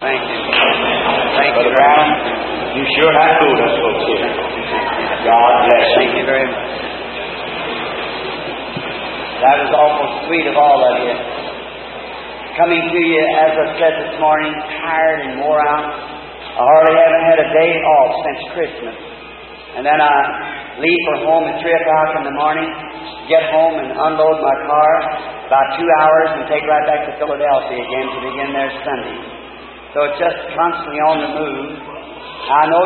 Thank you. Thank you, Brown. You sure have fooled us folks here. God bless you. Thank you very much. That was awful sweet of all of you. Coming to you, as I said this morning, tired and wore out. I hardly haven't had a day off since Christmas. And then I leave for home at 3 o'clock in the morning, get home and unload my car about 2 hours and take right back to Philadelphia again to begin their Sunday. So it's just constantly on the move. I know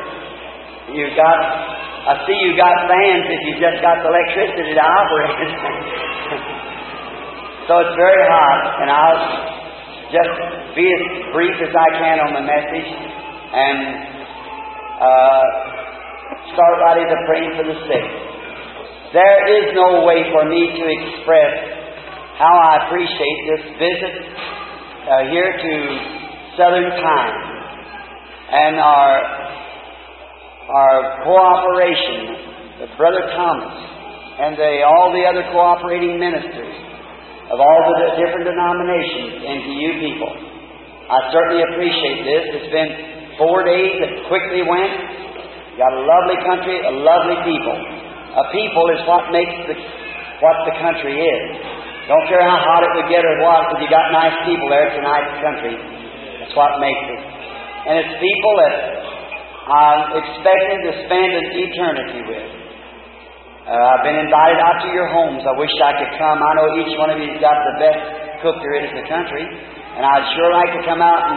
I see you got fans if you just got the electricity to operate it. So it's very hot, and I'll just be as brief as I can on the message and start right into praying for the sick. There is no way for me to express how I appreciate this visit here to Southern Time and our cooperation with Brother Thomas and all the other cooperating ministers of all the different denominations and to you people. I certainly appreciate this. It's been 4 days that quickly went. You got a lovely country, a lovely people. A people is what makes what the country is. Don't care how hot it would get or what, but you got nice people there. It's a nice country. That's what makes it. And it's people that I'm expecting to spend an eternity with. I've been invited out to your homes. I wish I could come. I know each one of you's got the best cook there is in the country. And I'd sure like to come out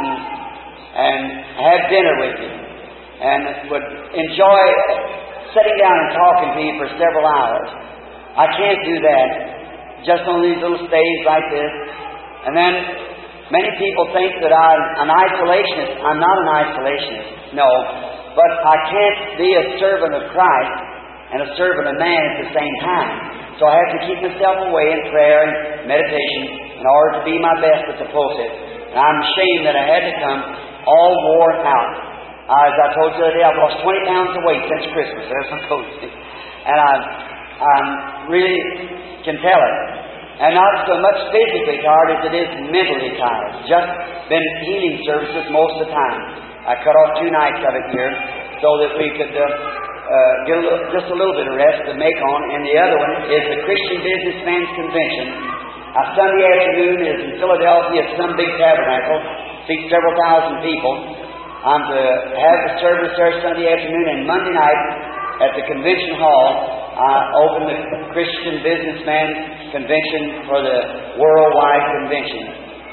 and have dinner with you. And would enjoy sitting down and talking to you for several hours. I can't do that just on these little stays like this. And then many people think that I'm an isolationist. I'm not an isolationist, no. But I can't be a servant of Christ and a servant of man at the same time. So I have to keep myself away in prayer and meditation in order to be my best at the pulpit. And I'm ashamed that I had to come all worn out. As I told you the other day, I've lost 20 pounds of weight since Christmas. There's some coach. And I really can tell it. And not so much physically tired as it is mentally tired. Just been healing services most of the time. I cut off 2 nights of it here so that we could get just a little bit of rest to make on. And the other one is the Christian Businessman's Convention. Sunday afternoon is in Philadelphia at some big tabernacle. Seats several thousand people. I'm to have the service there Sunday afternoon, and Monday night at the convention hall, I open the Christian Businessman Convention for the worldwide convention.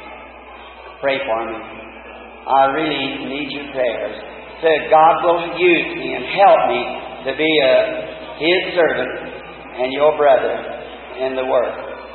Pray for me. I really need your prayers. So God will use me and help me to be His servant and your brother in the work.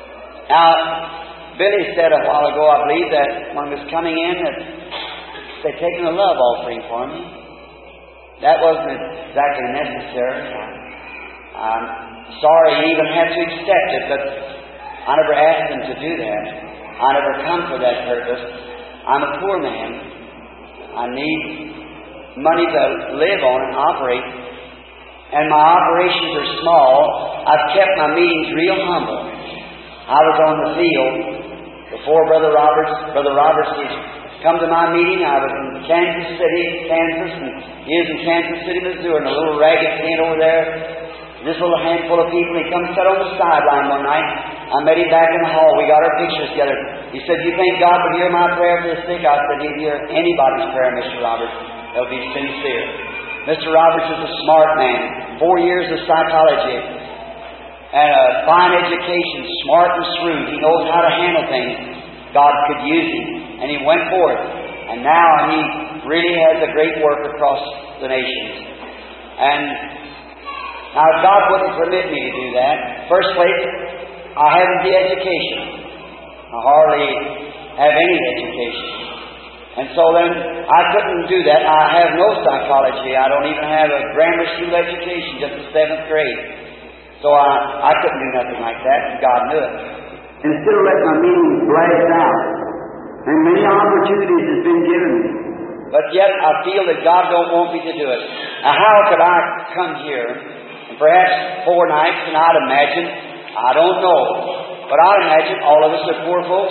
Now, Billy said a while ago, I believe, that when I was coming in, that they'd taken a love offering for me. That wasn't exactly necessary. I'm sorry he even had to accept it, but I never asked him to do that. I never come for that purpose. I'm a poor man. I need money to live on and operate. And my operations are small. I've kept my meetings real humble. I was on the field before Brother Roberts. Brother Roberts has come to my meeting. I was in Kansas City, Kansas, and he was in Kansas City, Missouri, in a little ragged tent over there. This little handful of people. He come and sat on the sideline one night. I met him back in the hall. We got our pictures together. He said, "You think God would hear my prayer for the sick?" I said, "He'd hear anybody's prayer, Mr. Roberts. They'll be sincere." Mr. Roberts is a smart man. 4 years of psychology and a fine education, smart and shrewd. He knows how to handle things. God could use him. And he went forth. And now he really has a great work across the nations. And now God wouldn't permit me to do that. First place, I haven't the education. I hardly have any education. And so then I couldn't do that. I have no psychology. I don't even have a grammar school education, just the 7th grade. So I couldn't do nothing like that, and God knew it. And still let my meetings blast out. And many opportunities has been given me. But yet I feel that God don't want me to do it. Now how could I come here, and perhaps 4 nights, and I'd imagine, I don't know, but I'd imagine all of us are poor folks,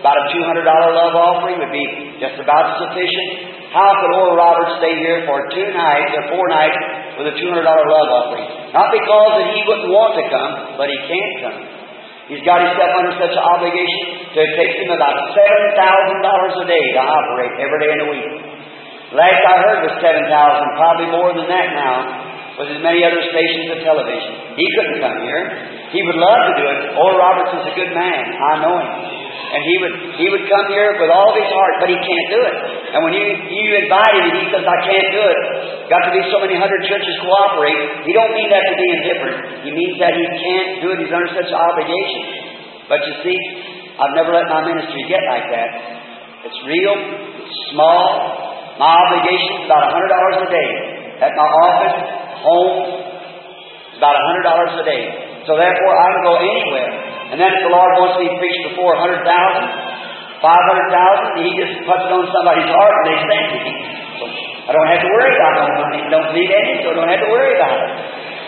about a $200 love offering would be just about sufficient. How could Oral Roberts stay here for 2 nights or 4 nights with a $200 love offering? Not because that he wouldn't want to come, but he can't come. He's got himself under such an obligation that it takes him about $7,000 a day to operate every day in the week. Last I heard was $7,000, probably more than that now, with as many other stations of television. He couldn't come here. He would love to do it. Oral Roberts is a good man. I know him. And he would come here with all of his heart, but he can't do it. And when you invite him and he says, I can't do it, got to be so many hundred churches cooperate, he don't mean that to be indifferent. He means that he can't do it. He's under such an obligation. But you see, I've never let my ministry get like that. It's real, it's small. My obligation is about $100 a day. At my office, home, it's about $100 a day. So therefore, I can go anywhere. And then if the Lord wants me to preach before 100,000, 500,000, He just puts it on somebody's heart and they send me. So I don't have to worry about no money. Don't need any, so I don't have to worry about it. So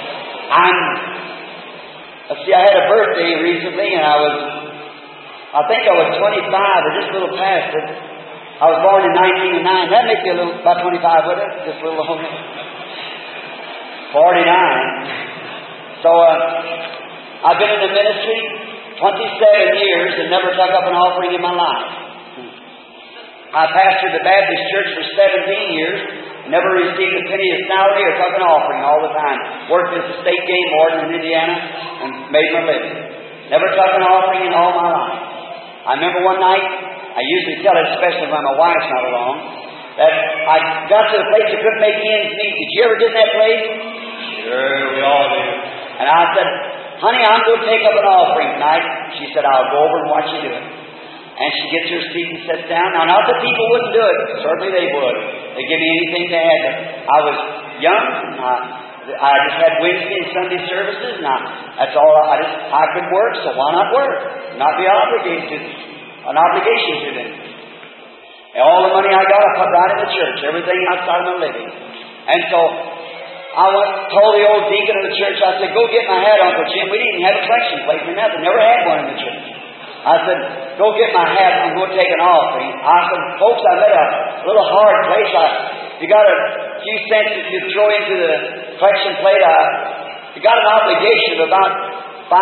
I had a birthday recently, and I think I was 25 or just a little past it. I was born in 1909. That makes me about 25, would it? Just a little older. 49. So I've been in the ministry 27 years and never took up an offering in my life. I pastored the Baptist church for 17 years, never received a penny of salary or took an offering all the time. Worked as a state game warden in Indiana and made my living. Never took an offering in all my life. I remember one night, I usually tell it, especially when my wife's not along, that I got to the place I couldn't make ends meet. Did you ever get in that place? Sure, we all do. And I said, honey, I'm going to take up an offering tonight. She said, I'll go over and watch you do it. And she gets her seat and sits down. Now, not that people wouldn't do it. Certainly they would. They'd give me anything to add. I was young. I just had Wednesday and Sunday services. And that's all. I could work, so why not work? Not be obligated to an obligation to them. And all the money I got, I put right in the church. Everything outside of my living. And so I told the old deacon of the church, I said, go get my hat, Uncle Jim. We didn't have a collection plate or nothing. Never had one in the church. I said, go get my hat. I'm going to take an offering. I said, folks, I'm at a little hard place. You got a few cents that you throw into the collection plate. You got an obligation of about $5.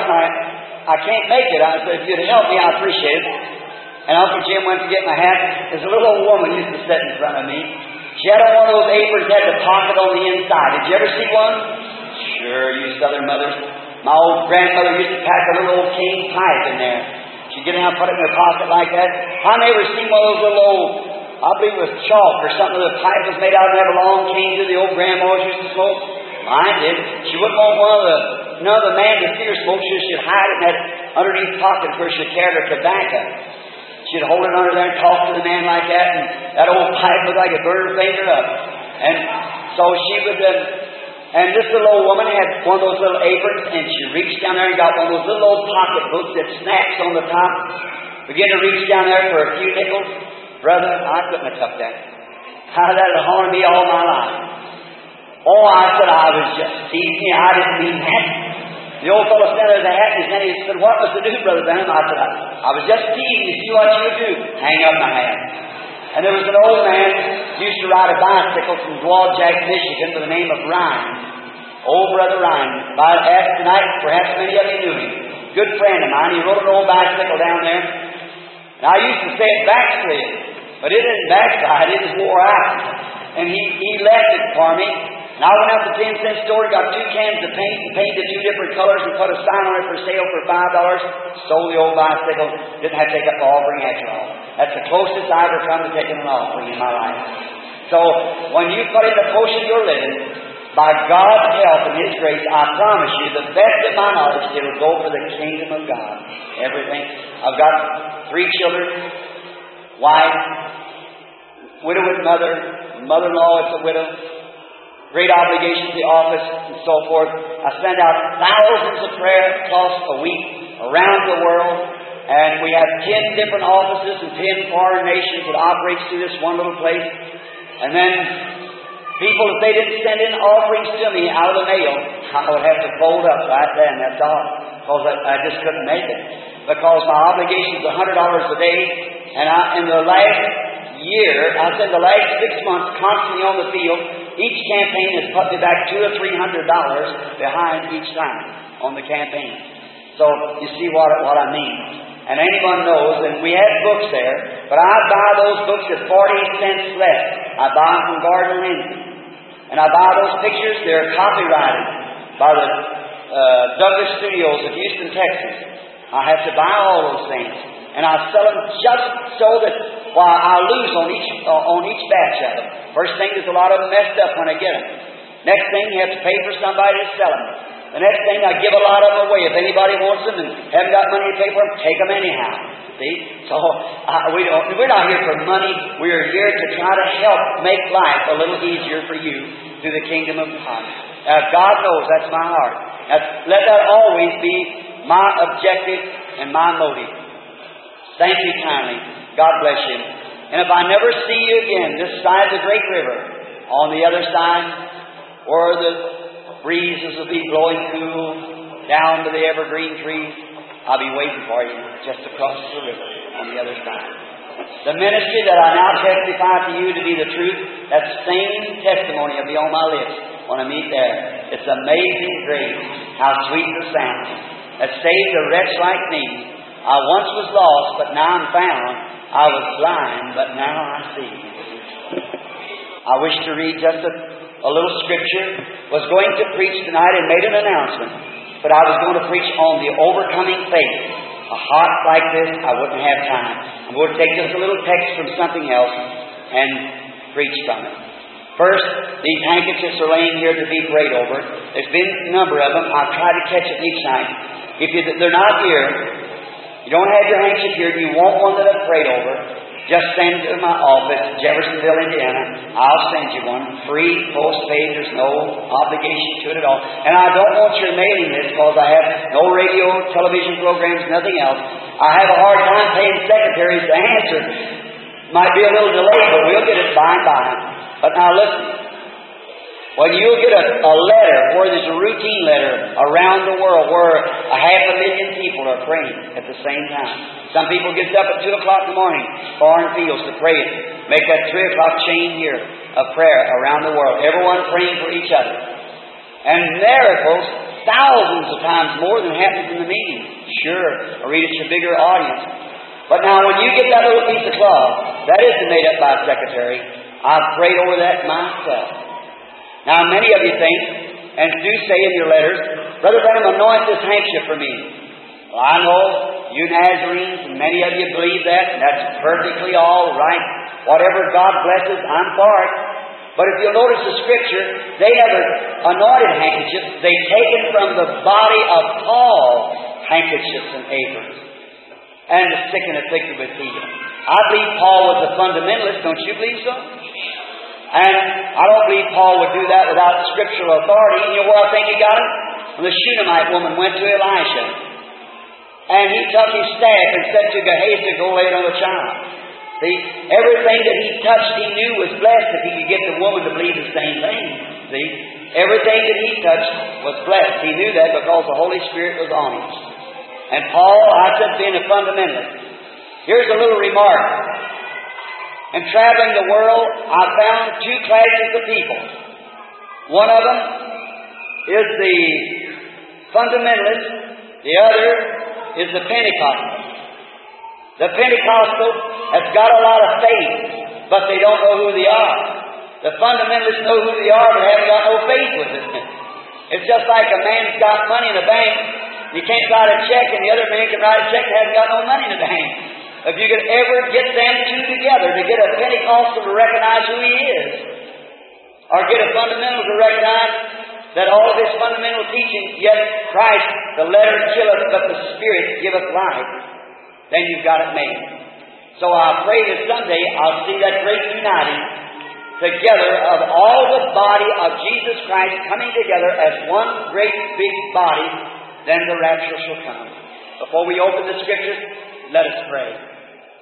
I can't make it. I said, if you'd help me, I appreciate it. And Uncle Jim went to get my hat. There's a little old woman used to sit in front of me. She had on one of those aprons that had the pocket on the inside. Did you ever see one? Sure, you Southern mothers. My old grandmother used to pack a little old cane pipe in there. She'd get down and put it in her pocket like that. I never seen one of those little old, I believe it was chalk or something. The pipe was made out of a long cane that the old grandmas used to smoke. Mine did. She wouldn't want none of the man to see her smoke. She'd hide it in that underneath pocket where she carried her tobacco. She'd hold it under there and talk to the man like that, and that old pipe was like a burn her finger up. And so she would, and this little old woman had one of those little aprons, and she reached down there and got one of those little old pocketbooks that snaps on the top. Began to reach down there for a few nickels. Brother, I couldn't have took that. How that had haunted me all my life. Oh, I said, I was just teasing. I didn't mean that. The old fellow standing there with the hat in his hand, he said, what was to do, Brother Branham? I said, I was just teasing to see what you would do. Hang up my hat. And there was an old man who used to ride a bicycle from Dwaljack, Michigan, by the name of Ryan. Old Brother Ryan. By tonight, perhaps many of you knew him. Good friend of mine. He rode an old bicycle down there. And I used to say it backslid. But it didn't backslide. It just wore out. And he left it for me. And I went out to the 10-cent store and got 2 cans of paint and painted 2 different colors and put a sign on it for sale for $5. Stole the old bicycle. Didn't have to take up the offering after all. That's the closest I ever come to taking an offering in my life. So when you put in the portion you're living, by God's help and His grace, I promise you, the best of my knowledge, it will go for the kingdom of God. Everything. I've got 3 children, wife, widowed mother, mother-in-law is a widow. Great obligation to the office and so forth. I send out thousands of prayer calls a week around the world. And we have 10 different offices in 10 foreign nations that operates through this one little place. And then people, if they didn't send in offerings to me out of the mail, I would have to fold up right then, that's all. Because I just couldn't make it. Because my obligation is $100 a day. And in the last year, I said the last 6 months, constantly on the field, each campaign has put me back $200 or $300 behind each time on the campaign. So you see what I mean. And anyone knows, and we have books there, but I buy those books at 40 cents less. I buy them from Gardner Lindsay. And I buy those pictures, they're copyrighted by the Douglas Studios of Houston, Texas. I have to buy all those things. And I sell them just so that I lose on each batch of them. First thing is a lot of them messed up when I get them. Next thing, you have to pay for somebody to sell them. The next thing, I give a lot of them away. If anybody wants them and haven't got money to pay for them, take them anyhow. See? So we're not here for money. We're here to try to help make life a little easier for you through the kingdom of God. God knows that's my heart. Let that always be my objective and my motive. Thank you kindly. God bless you. And if I never see you again this side of the great river, on the other side, where the breezes will be blowing cool down to the evergreen trees, I'll be waiting for you just across the river on the other side. The ministry that I now testify to you to be the truth, that same testimony will be on my lips when I meet there. It's amazing grace, how sweet the sound that saved a wretch like me. I once was lost, but now I'm found. I was blind, but now I see. I wish to read just a little scripture. Was going to preach tonight and made an announcement, but I was going to preach on the overcoming faith. A hot like this, I wouldn't have time. I'm going to take just a little text from something else and preach from it. First, these handkerchiefs are laying here to be prayed over. There's been a number of them. I've tried to catch them each night. If they're not here, you don't have your handkerchief here, you want one that I've prayed over, just send it to my office, Jeffersonville, Indiana. I'll send you one. Free, postpaid, there's no obligation to it at all. And I don't want your mailing list because I have no radio, television programs, nothing else. I have a hard time paying secretaries to answer. Might be a little delay, but we'll get it by and by. But now listen. When you'll get a letter, where there's a routine letter around the world where 500,000 people are praying at the same time. Some people get up at 2 o'clock in the morning, foreign fields to pray. Make that 3 o'clock chain here of prayer around the world. Everyone praying for each other. And miracles, thousands of times more than happens in the meeting. Sure, or reach a bigger audience. But now when you get that little piece of cloth, that isn't made up by a secretary. I've prayed over that myself. Now, many of you think, and do say in your letters, Brother Branham, anoint this handkerchief for me. Well, I know you Nazarenes, and many of you believe that, and that's perfectly all right. Whatever God blesses, I'm for it. But if you'll notice the Scripture, they never anointed handkerchiefs. They taken from the body of Paul handkerchiefs and aprons, and the sick and afflicted with healing. I believe Paul was a fundamentalist. Don't you believe so? And I don't believe Paul would do that without scriptural authority. You know where I think he got it? When the Shunammite woman went to Elisha. And he took his staff and said to Gehazi, go lay it on the child. See, everything that he touched he knew was blessed if he could get the woman to believe the same thing. See, everything that he touched was blessed. He knew that because the Holy Spirit was on him. And Paul, I said, being a fundamentalist. Here's a little remark. In traveling the world, I found two classes of people. One of them is the fundamentalist. The other is the Pentecostal. The Pentecostal has got a lot of faith, but they don't know who they are. The fundamentalists know who they are, but haven't got no faith with it. It's just like a man's got money in the bank. You can't write a check, and the other man can write a check and hasn't got no money in the bank. If you could ever get them two together to get a Pentecostal to recognize who he is, or get a fundamental to recognize that all of his fundamental teaching, yet Christ, the letter killeth, but the Spirit giveth life, then you've got it made. So I pray that someday I'll see that great uniting together of all the body of Jesus Christ coming together as one great big body, then the rapture shall come. Before we open the Scriptures, let us pray.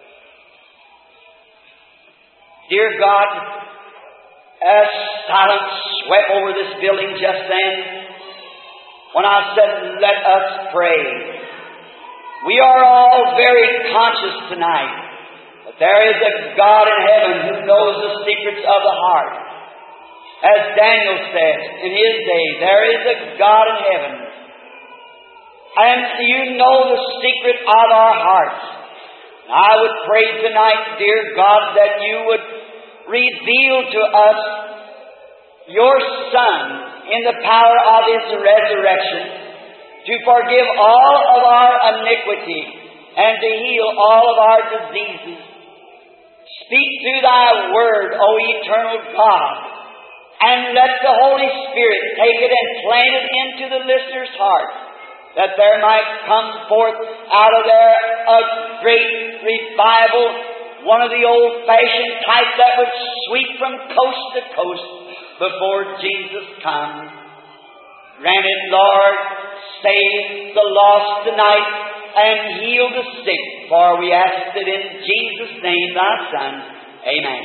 Dear God, as silence swept over this building just then, when I said, let us pray. We are all very conscious tonight that there is a God in heaven who knows the secrets of the heart. As Daniel said in his day, there is a God in heaven. And you know the secret of our hearts. I would pray tonight, dear God, that you would reveal to us your Son in the power of His resurrection to forgive all of our iniquity and to heal all of our diseases. Speak through Thy Word, O eternal God, and let the Holy Spirit take it and plant it into the listener's heart, that there might come forth out of there a great revival, one of the old-fashioned type that would sweep from coast to coast before Jesus comes. Grant it, Lord, save the lost tonight and heal the sick, for we ask it in Jesus' name, Thy Son. Amen.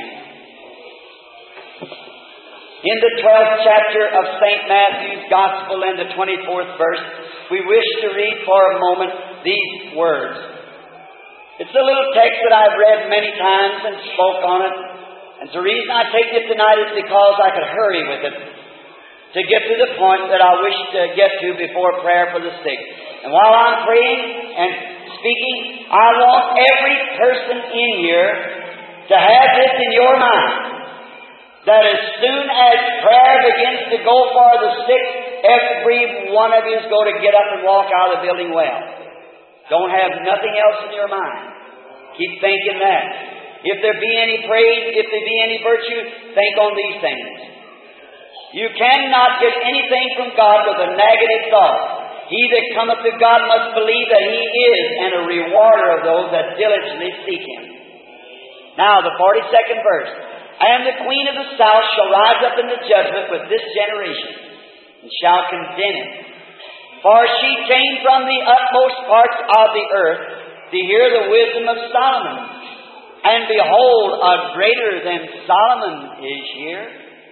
In the 12th chapter of St. Matthew's Gospel and the 24th verse, we wish to read for a moment these words. It's a little text that I've read many times and spoke on it. And the reason I take it tonight is because I could hurry with it to get to the point that I wish to get to before prayer for the sick. And while I'm praying and speaking, I want every person in here to have this in your mind, that as soon as prayer begins to go for the sick, every one of you is going to get up and walk out of the building well. Don't have nothing else in your mind. Keep thinking that. If there be any praise, if there be any virtue, think on these things. You cannot get anything from God with a negative thought. He that cometh to God must believe that He is, and a rewarder of those that diligently seek Him. Now, the 42nd verse. And the queen of the south shall rise up in the judgment with this generation, and shall condemn it. For she came from the utmost parts of the earth to hear the wisdom of Solomon. And behold, a greater than Solomon is here.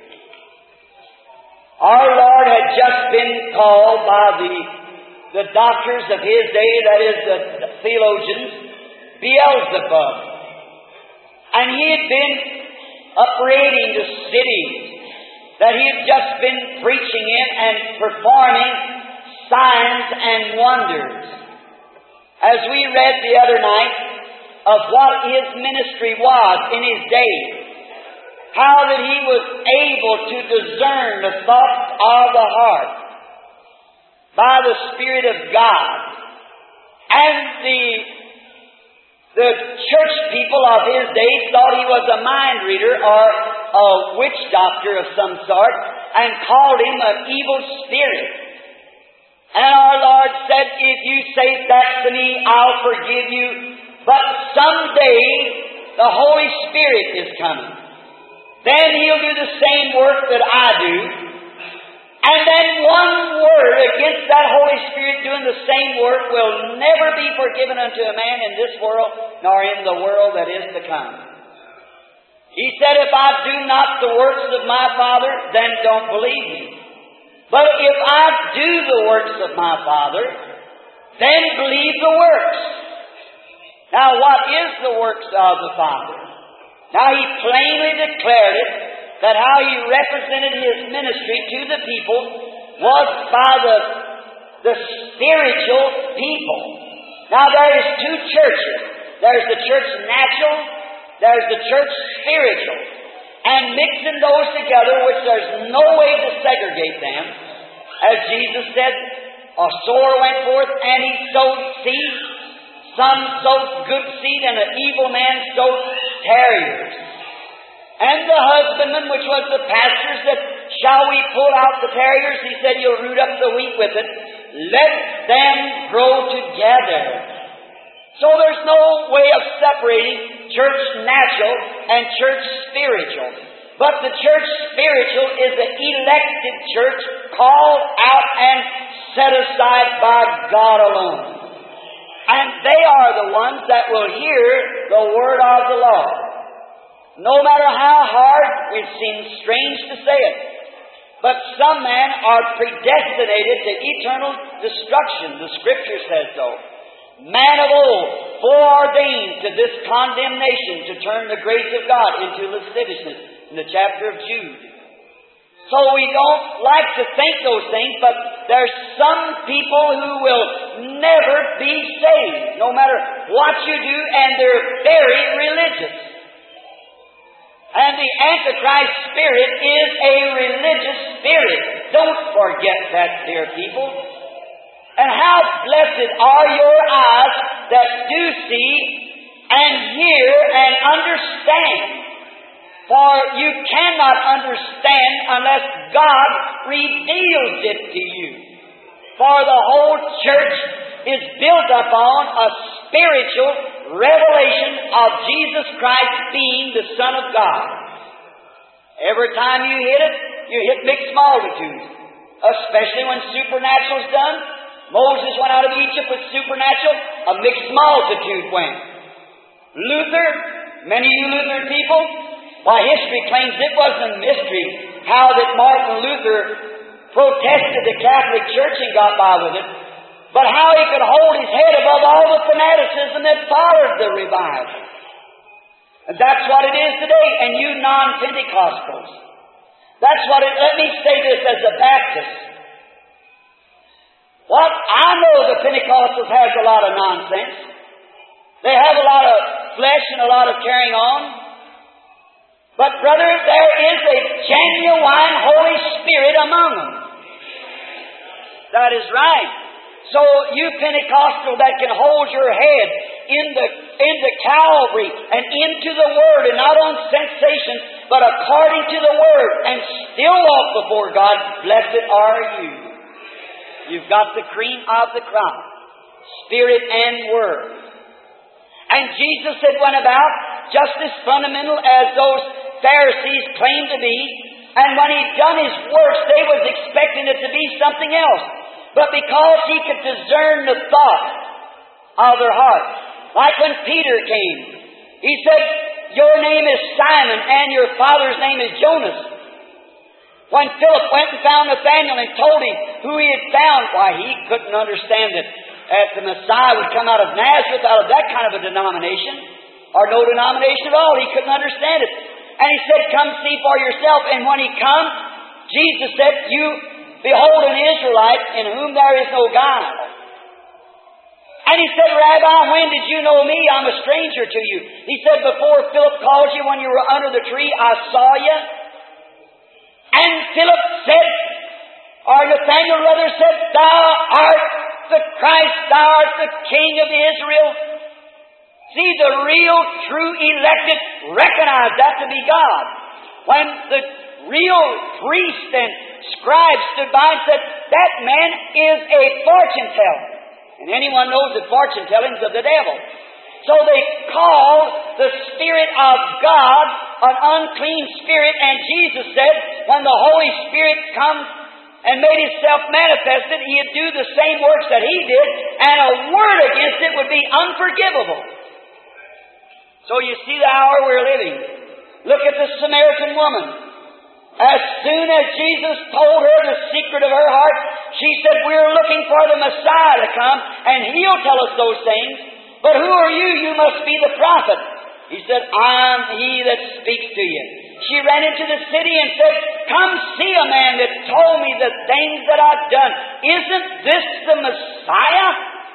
Our Lord had just been called by the doctors of His day, that is, the theologians, Beelzebub. And He had been upbraiding the city that He had just been preaching in and performing signs and wonders. As we read the other night of what His ministry was in His day, how that He was able to discern the thoughts of the heart by the Spirit of God. And the church people of His day thought He was a mind reader or a witch doctor of some sort, and called Him an evil spirit. And our Lord said, if you say that to me, I'll forgive you. But someday the Holy Spirit is coming. Then He'll do the same work that I do. And then one word against that Holy Spirit doing the same work will never be forgiven unto a man in this world, nor in the world that is to come. He said, if I do not the works of my Father, then don't believe me. But if I do the works of my Father, then believe the works. Now, what is the works of the Father? Now, He plainly declared it, that how He represented His ministry to the people was by the spiritual people. Now, there is two churches. There's the church natural, there's the church spiritual. And mixing those together, which there's no way to segregate them, as Jesus said, a sower went forth and he sowed seed. Some sowed good seed, and an evil man sowed tares. And the husbandman, which was the pastor, said, shall we pull out the tares? He said, you'll root up the wheat with it. Let them grow together. So there's no way of separating church natural and church spiritual. But the church spiritual is the elected church, called out and set aside by God alone. And they are the ones that will hear the word of the Lord. No matter how hard, it seems strange to say it, But some men are predestinated to eternal destruction. The Scripture says so. Man of old, foreordained to this condemnation, to turn the grace of God into lasciviousness, in the chapter of Jude. So we don't like to think those things, but there's some people who will never be saved, no matter what you do, and they're very religious. And the Antichrist spirit is a religious spirit. Don't forget that, dear people. And how blessed are your eyes that do see and hear and understand. For you cannot understand unless God reveals it to you. For the whole church is built upon a spiritual revelation of Jesus Christ being the Son of God. Every time you hit mixed multitudes, especially when supernatural's done. Moses went out of Egypt with supernatural, a mixed multitude went. Luther, many of you Lutheran people, why, history claims it wasn't a mystery how that Martin Luther protested the Catholic Church and got by with it, but how he could hold his head above all the fanaticism that followed the revival. And that's what it is today, and you non-Pentecostals. That's what it, let me say this as a Baptist. What I know the Pentecostals has a lot of nonsense. They have a lot of flesh and a lot of carrying on. But, brother, there is a genuine Holy Spirit among them. That is right. So, you Pentecostal that can hold your head into Calvary and into the Word, and not on sensation, but according to the Word, and still walk before God, blessed are you. You've got the cream of the crop, Spirit and Word. And Jesus had went about just as fundamental as those Pharisees claimed to be. And when He'd done His works, they was expecting it to be something else. But because He could discern the thought of their heart, like when Peter came, He said, "Your name is Simon, and your father's name is Jonas." When Philip went and found Nathanael and told him who he had found, why, he couldn't understand that the Messiah would come out of Nazareth, out of that kind of a denomination, or no denomination at all. He couldn't understand it. And he said, "Come see for yourself." And when he come, Jesus said, "You behold an Israelite in whom there is no guile." And he said, "Rabbi, when did you know me? I'm a stranger to you." He said, "Before Philip called you, when you were under the tree, I saw you." And Philip said, or Nathanael rather said, "Thou art the Christ, thou art the King of Israel." See, the real, true elected recognize that to be God. When the real priest and scribes stood by and said, "That man is a fortune teller." And anyone knows that fortune telling is of the devil. So they called the Spirit of God an unclean spirit, and Jesus said, when the Holy Spirit comes and made Himself manifested, He'd do the same works that He did, and a word against it would be unforgivable. So you see the hour we're living. Look at the Samaritan woman. As soon as Jesus told her the secret of her heart, she said, "We're looking for the Messiah to come, and He'll tell us those things. But who are you? You must be the prophet." He said, "I'm He that speaks to you." She ran into the city and said, "Come see a man that told me the things that I've done. Isn't this the Messiah?"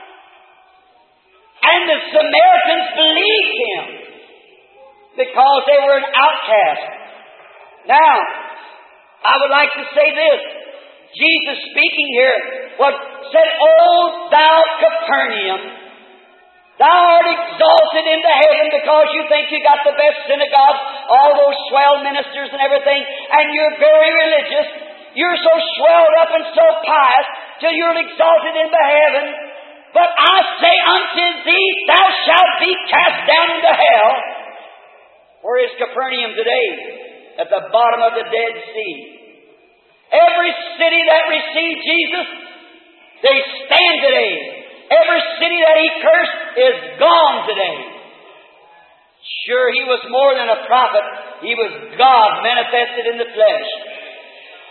And the Samaritans believed Him because they were an outcast. Now, I would like to say this. Jesus speaking here said, "O thou Capernaum, thou art exalted into heaven because you think you got the best synagogue, all those swell ministers and everything, and you're very religious. You're so swelled up and so pious till you're exalted into heaven. But I say unto thee, thou shalt be cast down into hell." Where is Capernaum today? At the bottom of the Dead Sea. Every city that received Jesus, they stand today. Every city that He cursed is gone today. Sure, He was more than a prophet. He was God manifested in the flesh.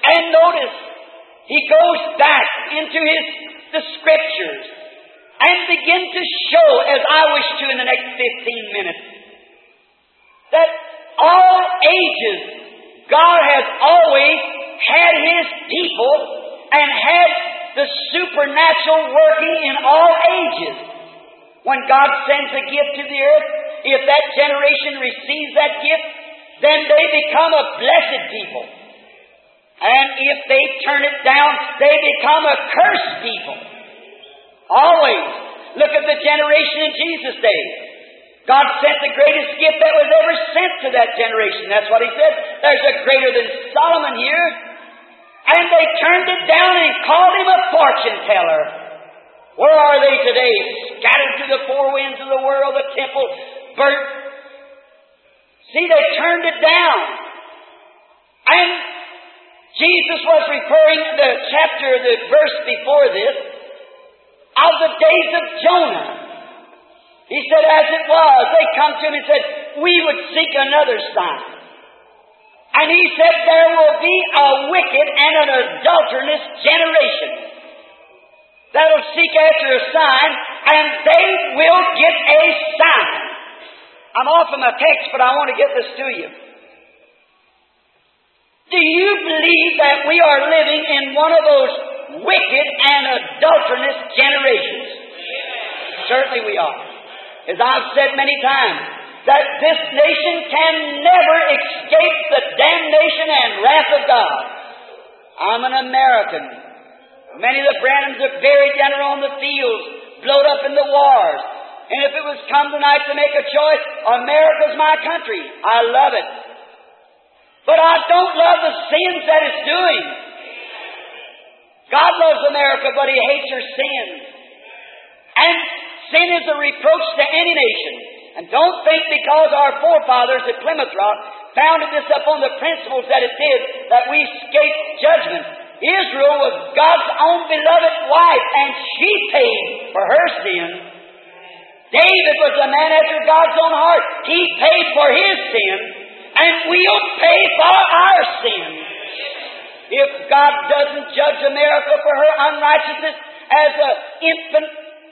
And notice, he goes back into the Scriptures and begins to show, as I wish to in the next 15 minutes, that all ages, God has always had His people and had the supernatural working in all ages. When God sends a gift to the earth, if that generation receives that gift, then they become a blessed people. And if they turn it down, they become a cursed people. Always. Look at the generation in Jesus' day. God sent the greatest gift that was ever sent to that generation. That's what He said. There's a greater than Solomon here. And they turned it down and called him a fortune teller. Where are they today? Scattered to the four winds of the world, the temple burnt. See, they turned it down. And Jesus was referring to the verse before this, of the days of Jonah. He said, as it was, they come to him and said, we would seek another sign. And he said, there will be a wicked and an adulterous generation that'll seek after a sign, and they will get a sign. I'm off of my text, but I want to get this to you. Do you believe that we are living in one of those wicked and adulterous generations? Certainly we are. As I've said many times, that this nation can never escape the damnation and wrath of God. I'm an American. Many of the Branhams are buried down there on the fields, blowed up in the wars. And if it was come tonight to make a choice, America's my country. I love it. But I don't love the sins that it's doing. God loves America, but He hates her sin. And sin is a reproach to any nation. And don't think because our forefathers at Plymouth Rock founded this upon the principles that it did, that we escaped judgment. Israel was God's own beloved wife, and she paid for her sin. David was a man after God's own heart. He paid for his sin, and we'll pay for our sin. If God doesn't judge America for her unrighteousness as an infant,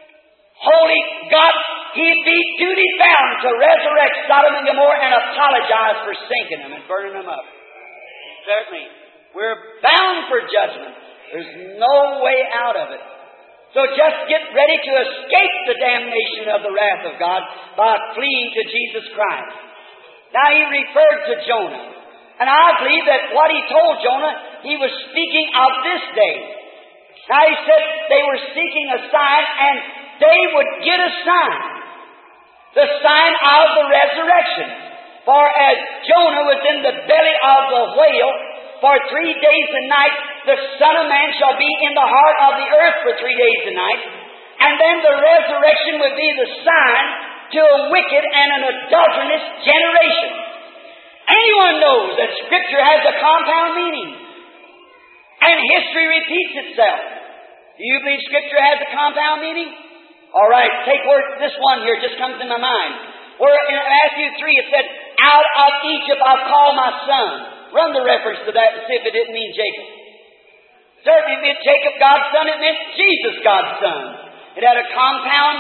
holy God, He'd be duty-bound to resurrect Sodom and Gomorrah and apologize for sinking them and burning them up. Certainly. We're bound for judgment. There's no way out of it. So just get ready to escape the damnation of the wrath of God by fleeing to Jesus Christ. Now He referred to Jonah. And I believe that what He told Jonah, He was speaking of this day. Now He said they were seeking a sign, and they would get a sign. The sign of the resurrection. For as Jonah was in the belly of the whale for 3 days and nights, the Son of Man shall be in the heart of the earth for 3 days and nights. And then the resurrection would be the sign to a wicked and an adulterous generation. Anyone knows that Scripture has a compound meaning. And history repeats itself. Do you believe Scripture has a compound meaning? All right, take this one here, just comes in my mind. Where in Matthew 3 it said, out of Egypt I've called my son. Run the reference to that and see if it didn't mean Jacob. Certainly it meant Jacob, God's son. It meant Jesus, God's son. It had a compound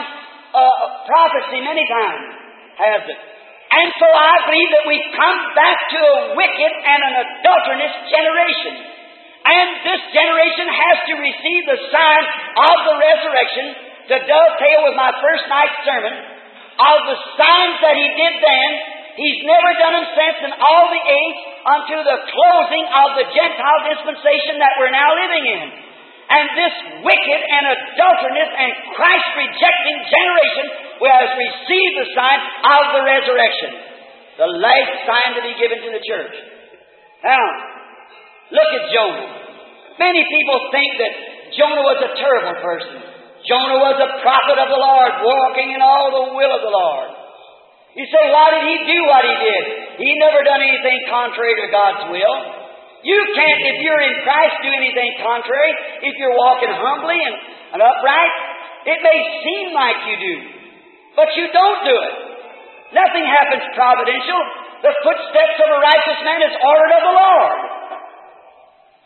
prophecy many times, has it? And so I believe that we've come back to a wicked and an adulterous generation. And this generation has to receive the sign of the resurrection, to dovetail with my first night's sermon, of the signs that He did then. He's never done them since in all the age unto the closing of the Gentile dispensation that we're now living in. And this wicked and adulterous and Christ-rejecting generation has received the sign of the resurrection, the last sign to be given to the church. Now, look at Jonah. Many people think that Jonah was a terrible person. Jonah was a prophet of the Lord, walking in all the will of the Lord. You say, why did he do what he did? He never done anything contrary to God's will. You can't, if you're in Christ, do anything contrary. If you're walking humbly and upright, it may seem like you do, but you don't do it. Nothing happens providential. The footsteps of a righteous man is ordered of the Lord.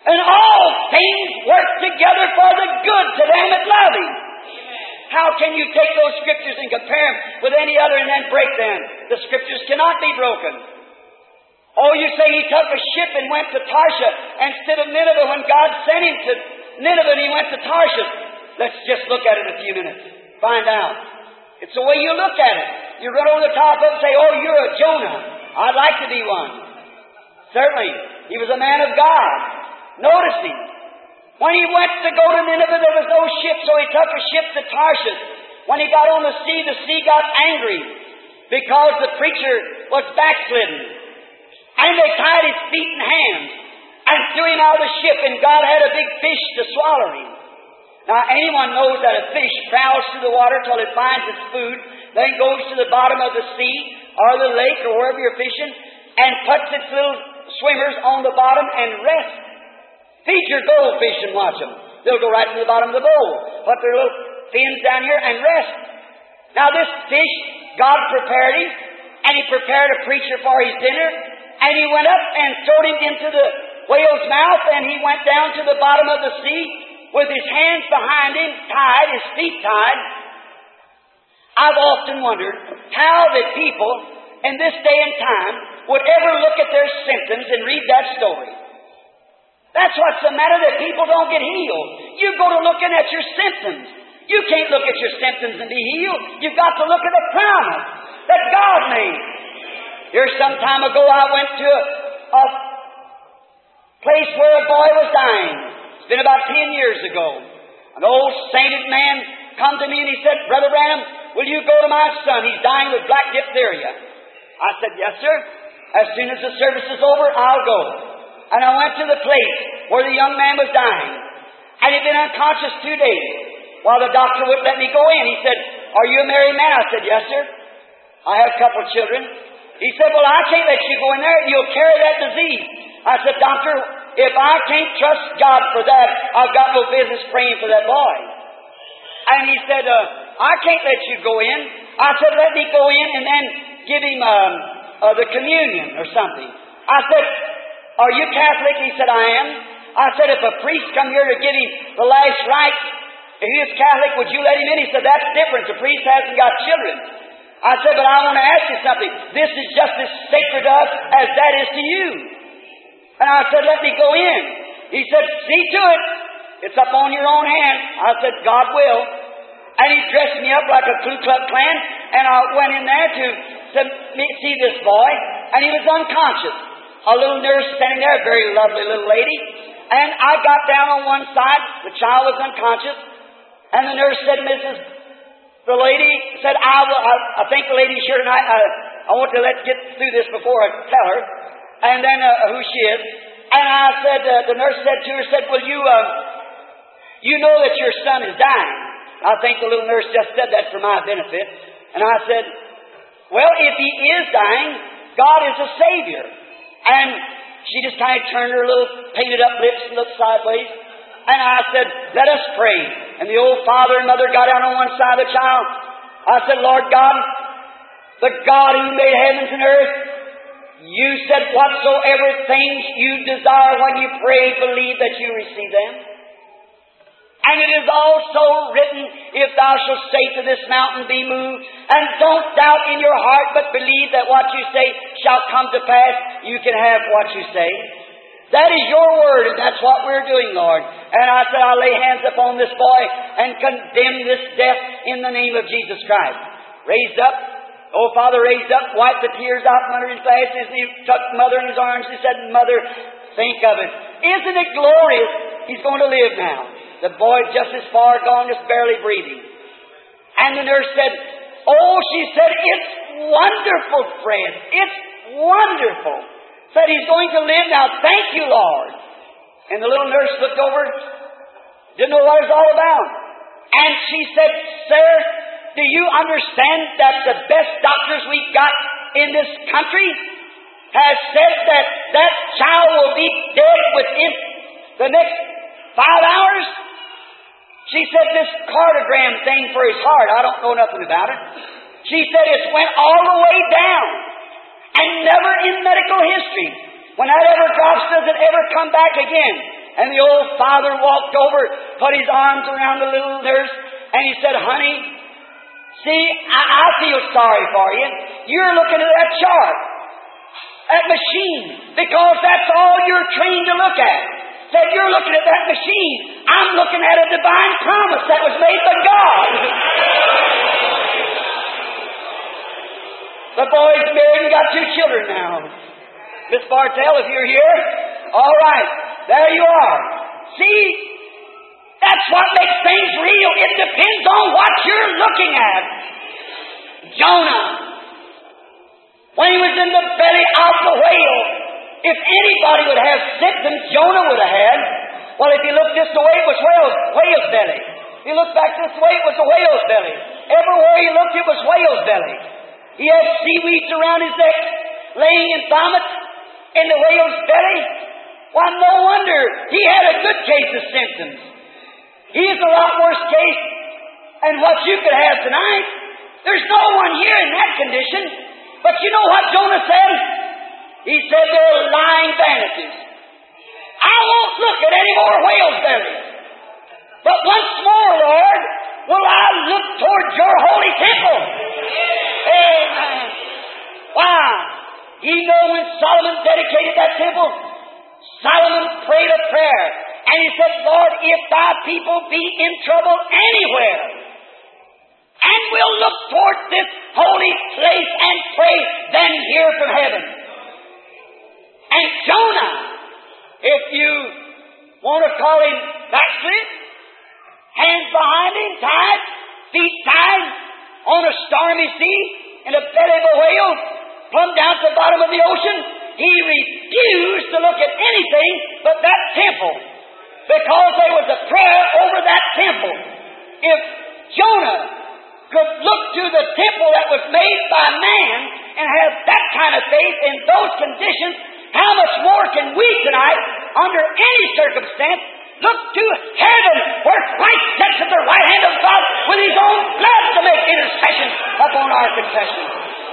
And all things work together for the good to them that love Him. How can you take those Scriptures and compare them with any other and then break them? The Scriptures cannot be broken. Oh, you say He took a ship and went to Tarshish instead of Nineveh when God sent Him to Nineveh and He went to Tarshish. Let's just look at it a few minutes. Find out. It's the way you look at it. You run over the top of it and say, oh, you're a Jonah. I'd like to be one. Certainly, he was a man of God. Notice him. When he went to go to Nineveh, there was no ship, so he took a ship to Tarshish. When he got on the sea got angry because the preacher was backslidden. And they tied his feet and hands and threw him out of the ship, and God had a big fish to swallow him. Now, anyone knows that a fish prowls through the water till it finds its food, then goes to the bottom of the sea or the lake or wherever you're fishing, and puts its little swimmers on the bottom and rests. Feed your goldfish and watch them. They'll go right to the bottom of the bowl. Put their little fins down here and rest. Now, this fish, God prepared him, and He prepared a preacher for his dinner, and He went up and threw him into the whale's mouth, and he went down to the bottom of the sea with his hands behind him, tied, his feet tied. I've often wondered how the people in this day and time would ever look at their symptoms and read that story. That's what's the matter, that people don't get healed. You go to looking at your symptoms. You can't look at your symptoms and be healed. You've got to look at the promise that God made. Here some time ago I went to a place where a boy was dying. It's been about 10 years ago. An old sainted man come to me and he said, Brother Branham, will you go to my son? He's dying with black diphtheria. I said, yes, sir. As soon as the service is over, I'll go. And I went to the place where the young man was dying. And he'd been unconscious 2 days. While the doctor wouldn't let me go in. He said, are you a married man? I said, yes, sir. I have a couple of children. He said, well, I can't let you go in there. You'll carry that disease. I said, doctor, if I can't trust God for that, I've got no business praying for that boy. And he said, I can't let you go in. I said, let me go in and then give him the communion or something. I said, are you Catholic? He said, I am. I said, if a priest come here to give him the last rite, if he is Catholic, would you let him in? He said, that's different. The priest hasn't got children. I said, but I want to ask you something. This is just as sacred to us as that is to you. And I said, let me go in. He said, see to it. It's up on your own hand. I said, God will. And he dressed me up like a Ku Klux Klan, and I went in there to see this boy, and he was unconscious. A little nurse standing there, a very lovely little lady. And I got down on one side. The child was unconscious. And the nurse said, the lady said, I think the lady's here tonight. I want to let's get through this before I tell her. And then who she is. And I said, the nurse said to her, well, you know that your son is dying. I think the little nurse just said that for my benefit. And I said, well, if he is dying, God is a Savior. And she just kind of turned her little painted up lips and looked sideways. And I said, let us pray. And the old father and mother got down on one side of the child. I said, Lord God, the God who made heavens and earth, you said whatsoever things you desire when you pray, believe that you receive them. And it is also written, if thou shalt say to this mountain, be moved, and don't doubt in your heart, but believe that what you say shall come to pass, you can have what you say. That is your word, and that's what we're doing, Lord. And I said, I'll lay hands upon this boy and condemn this death in the name of Jesus Christ. Raised up. Oh, Father raised up, wiped the tears out from under his glasses. He took Mother in his arms. He said, Mother, think of it. Isn't it glorious? He's going to live now. The boy just as far gone, just barely breathing. And the nurse said, oh, she said, it's wonderful, Fred. It's wonderful. Said he's going to live now. Thank you, Lord. And the little nurse looked over, didn't know what it was all about. And she said, sir, do you understand that the best doctors we've got in this country has said that that child will be dead within the next 5 hours? She said this cardiogram thing for his heart, I don't know nothing about it. She said it's went all the way down. And never in medical history, when that ever drops, does it ever come back again. And the old father walked over, put his arms around the little nurse, and he said, "Honey, see, I feel sorry for you. You're looking at that chart, that machine, because that's all you're trained to look at. Said, you're looking at that machine. I'm looking at a divine promise that was made by God." The boy's married and got 2 children now. Miss Bartell, if you're here, all right, there you are. See, that's what makes things real. It depends on what you're looking at. Jonah, when he was in the belly of the whale, if anybody would have symptoms, Jonah would have had. Well, if you look this way, it was whale's belly. If you look back this way, it was a whale's belly. Everywhere you looked, it was whale's belly. He had seaweeds around his neck, laying in vomit in the whale's belly. Why, no wonder he had a good case of symptoms. He's a lot worse case than what you could have tonight. There's no one here in that condition. But you know what Jonah said? He said, "They're lying vanities. I won't look at any more whale's bellies. But once more, Lord, will I look towards your holy temple." Amen. Why? You know when Solomon dedicated that temple, Solomon prayed a prayer. And he said, "Lord, if thy people be in trouble anywhere, and will look toward this holy place and pray, then hear from heaven." And Jonah, if you want to call him backslid, hands behind him, tied, feet tied, on a stormy sea, in the belly of a whale, plumb down to the bottom of the ocean, he refused to look at anything but that temple, because there was a prayer over that temple. If Jonah could look to the temple that was made by man and have that kind of faith in those conditions, how much more can we tonight, under any circumstance, look to heaven where Christ sits at the right hand of God with His own blood to make intercession upon our confession?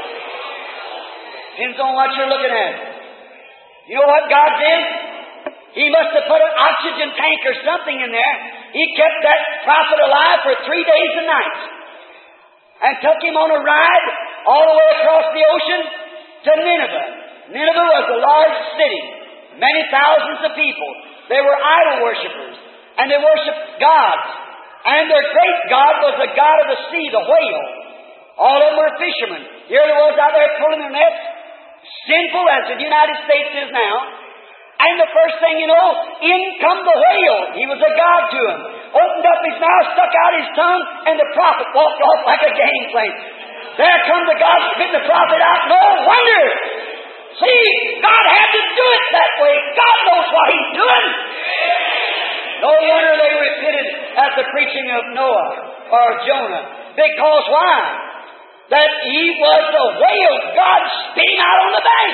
Depends on what you're looking at. You know what God did? He must have put an oxygen tank or something in there. He kept that prophet alive for 3 days and nights, and took him on a ride all the way across the ocean to Nineveh. Nineveh was a large city, many thousands of people. They were idol worshippers, and they worshipped gods. And their great god was the god of the sea, the whale. All of them were fishermen. Here they was out there pulling their nets, sinful as the United States is now. And the first thing you know, in come the whale. He was a god to them. Opened up his mouth, stuck out his tongue, and the prophet walked off like a gangplank. There come the God spitting the prophet out. No wonder. See, God had to do it that way. God knows what He's doing. No wonder they repented at the preaching of Noah or Jonah. Because why? That he was the whale God spitting out on the bank.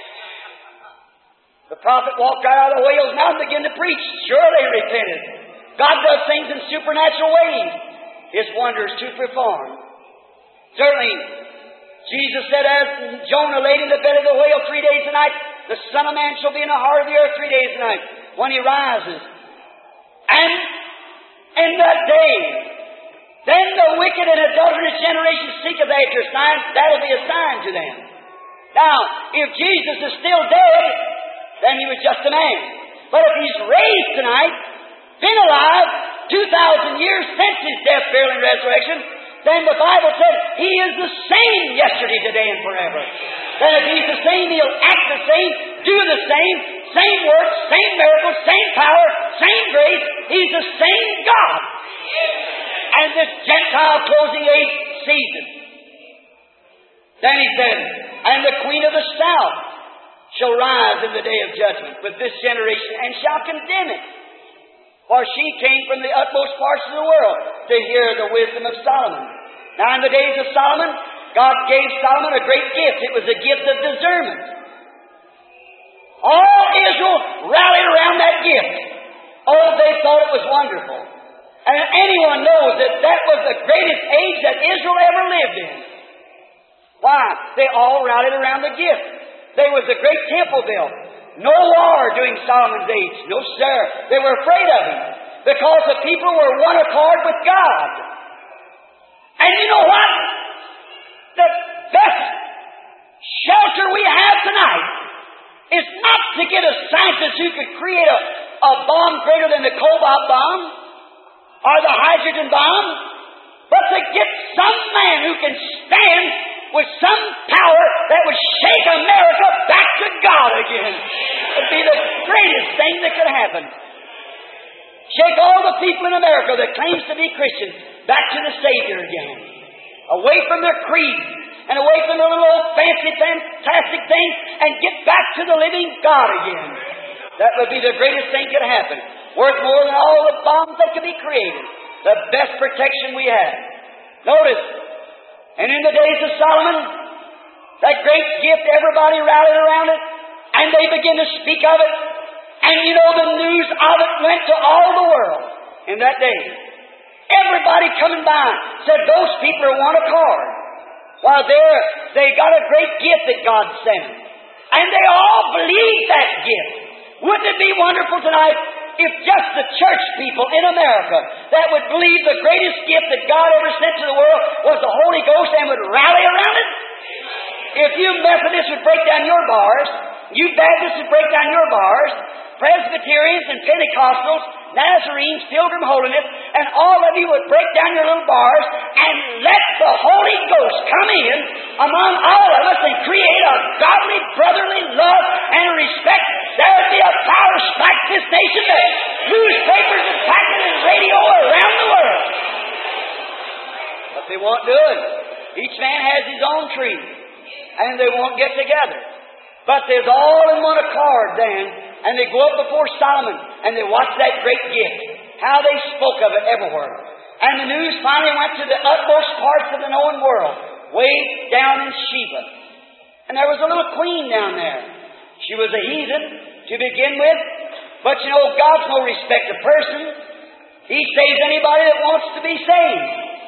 The prophet walked right out of the whale's mouth and began to preach. Sure, they repented. God does things in supernatural ways. His wonders to perform. Certainly, Jesus said, as Jonah laid in the belly of the whale 3 days and nights, the Son of Man shall be in the heart of the earth 3 days and nights when He rises. And in that day, then the wicked and adulterous generation seeketh after signs. That'll be a sign to them. Now, if Jesus is still dead, then He was just a man. But if He's raised tonight, been alive 2,000 years since His death, burial, and resurrection, then the Bible said He is the same yesterday, today, and forever. Then if He's the same, He'll act the same, do the same works, same miracles, same power, same grace. He's the same God. And this Gentile closing age season. Then He said, and the Queen of the South shall rise in the day of judgment with this generation and shall condemn it. For she came from the utmost parts of the world to hear the wisdom of Solomon. Now in the days of Solomon, God gave Solomon a great gift. It was a gift of discernment. All Israel rallied around that gift. Oh, they thought it was wonderful. And anyone knows that that was the greatest age that Israel ever lived in. Why? They all rallied around the gift. There was a great temple built. No war during Solomon's age. No, sir. They were afraid of him because the people were one accord with God. And you know what? The best shelter we have tonight is not to get a scientist who could create a bomb greater than the cobalt bomb or the hydrogen bomb, but to get some man who can stand with some power that would shake America back to God again. It would be the greatest thing that could happen. Shake all the people in America that claims to be Christians back to the Savior again. Away from their creed and away from their little old fancy, fantastic things, and get back to the living God again. That would be the greatest thing that could happen. Worth more than all the bombs that could be created. The best protection we have. Notice, and in the days of Solomon, that great gift, everybody rallied around it, and they began to speak of it. And you know, the news of it went to all the world in that day. Everybody coming by said, those people are one accord. While they got a great gift that God sent. And they all believed that gift. Wouldn't it be wonderful tonight if just the church people in America that would believe the greatest gift that God ever sent to the world was the Holy Ghost and would rally around it? If you Methodists would break down your bars, you Baptists would break down your bars, Presbyterians and Pentecostals, Nazarenes, Pilgrim Holiness, and all of you would break down your little bars and let the Holy Ghost come in among all of us and create a godly, brotherly love and respect, there would be a power strike this nation that newspapers and packets and radio around the world. But they won't do it. Each man has his own tree, and they won't get together. But there's all in one accord then, and they go up before Solomon, and they watch that great gift. How they spoke of it everywhere. And the news finally went to the utmost parts of the known world, way down in Sheba. And there was a little queen down there. She was a heathen to begin with, but you know, God's no respect of persons. He saves anybody that wants to be saved.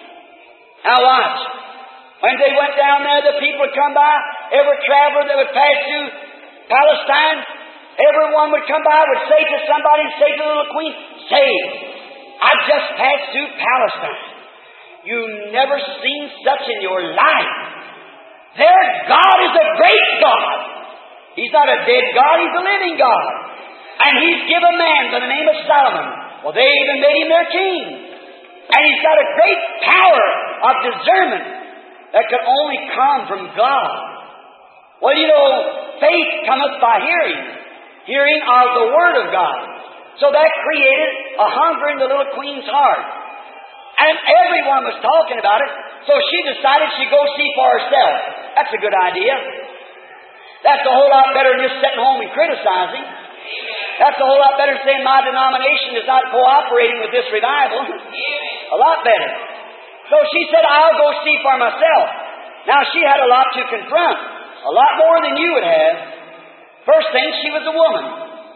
Now watch. When they went down there, the people would come by. Every traveler that would pass through Palestine, everyone would come by, would say to somebody and say to the little queen, say, I just passed through Palestine. You've never seen such in your life. Their God is a great God. He's not a dead God, He's a living God. And He's given a man by the name of Solomon. Well, they even made him their king. And he's got a great power of discernment that could only come from God. Well, you know, faith cometh by hearing. Hearing of the Word of God. So that created a hunger in the little queen's heart. And everyone was talking about it. So she decided she'd go see for herself. That's a good idea. That's a whole lot better than just sitting home and criticizing. That's a whole lot better than saying my denomination is not cooperating with this revival. A lot better. So she said, I'll go see for myself. Now she had a lot to confront. A lot more than you would have. First thing, she was a woman.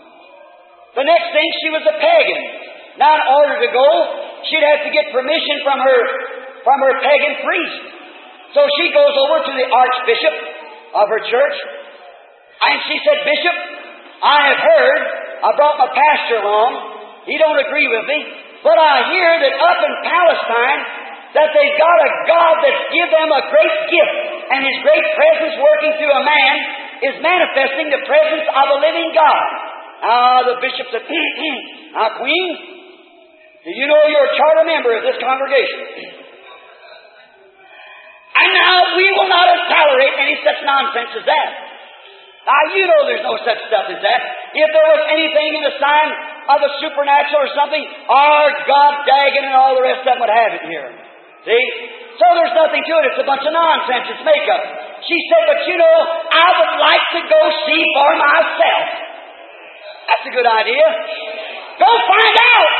The next thing, she was a pagan. Now in order to go, she'd have to get permission from her pagan priest. So she goes over to the archbishop of her church. And she said, Bishop, I have heard, I brought my pastor along. He don't agree with me. But I hear that up in Palestine, that they've got a God that's give them a great gift. And His great presence working through a man is manifesting the presence of a living God. The bishop said, now, Queen, do you know you're a charter member of this congregation? And now we will not tolerate any such nonsense as that. Now, you know there's no such stuff as that. If there was anything in the sign of the supernatural or something, our God, Dagon, and all the rest of them would have it here. See? So there's nothing to it. It's a bunch of nonsense. It's makeup. She said, but you know, I would like to go see for myself. That's a good idea. Go find out.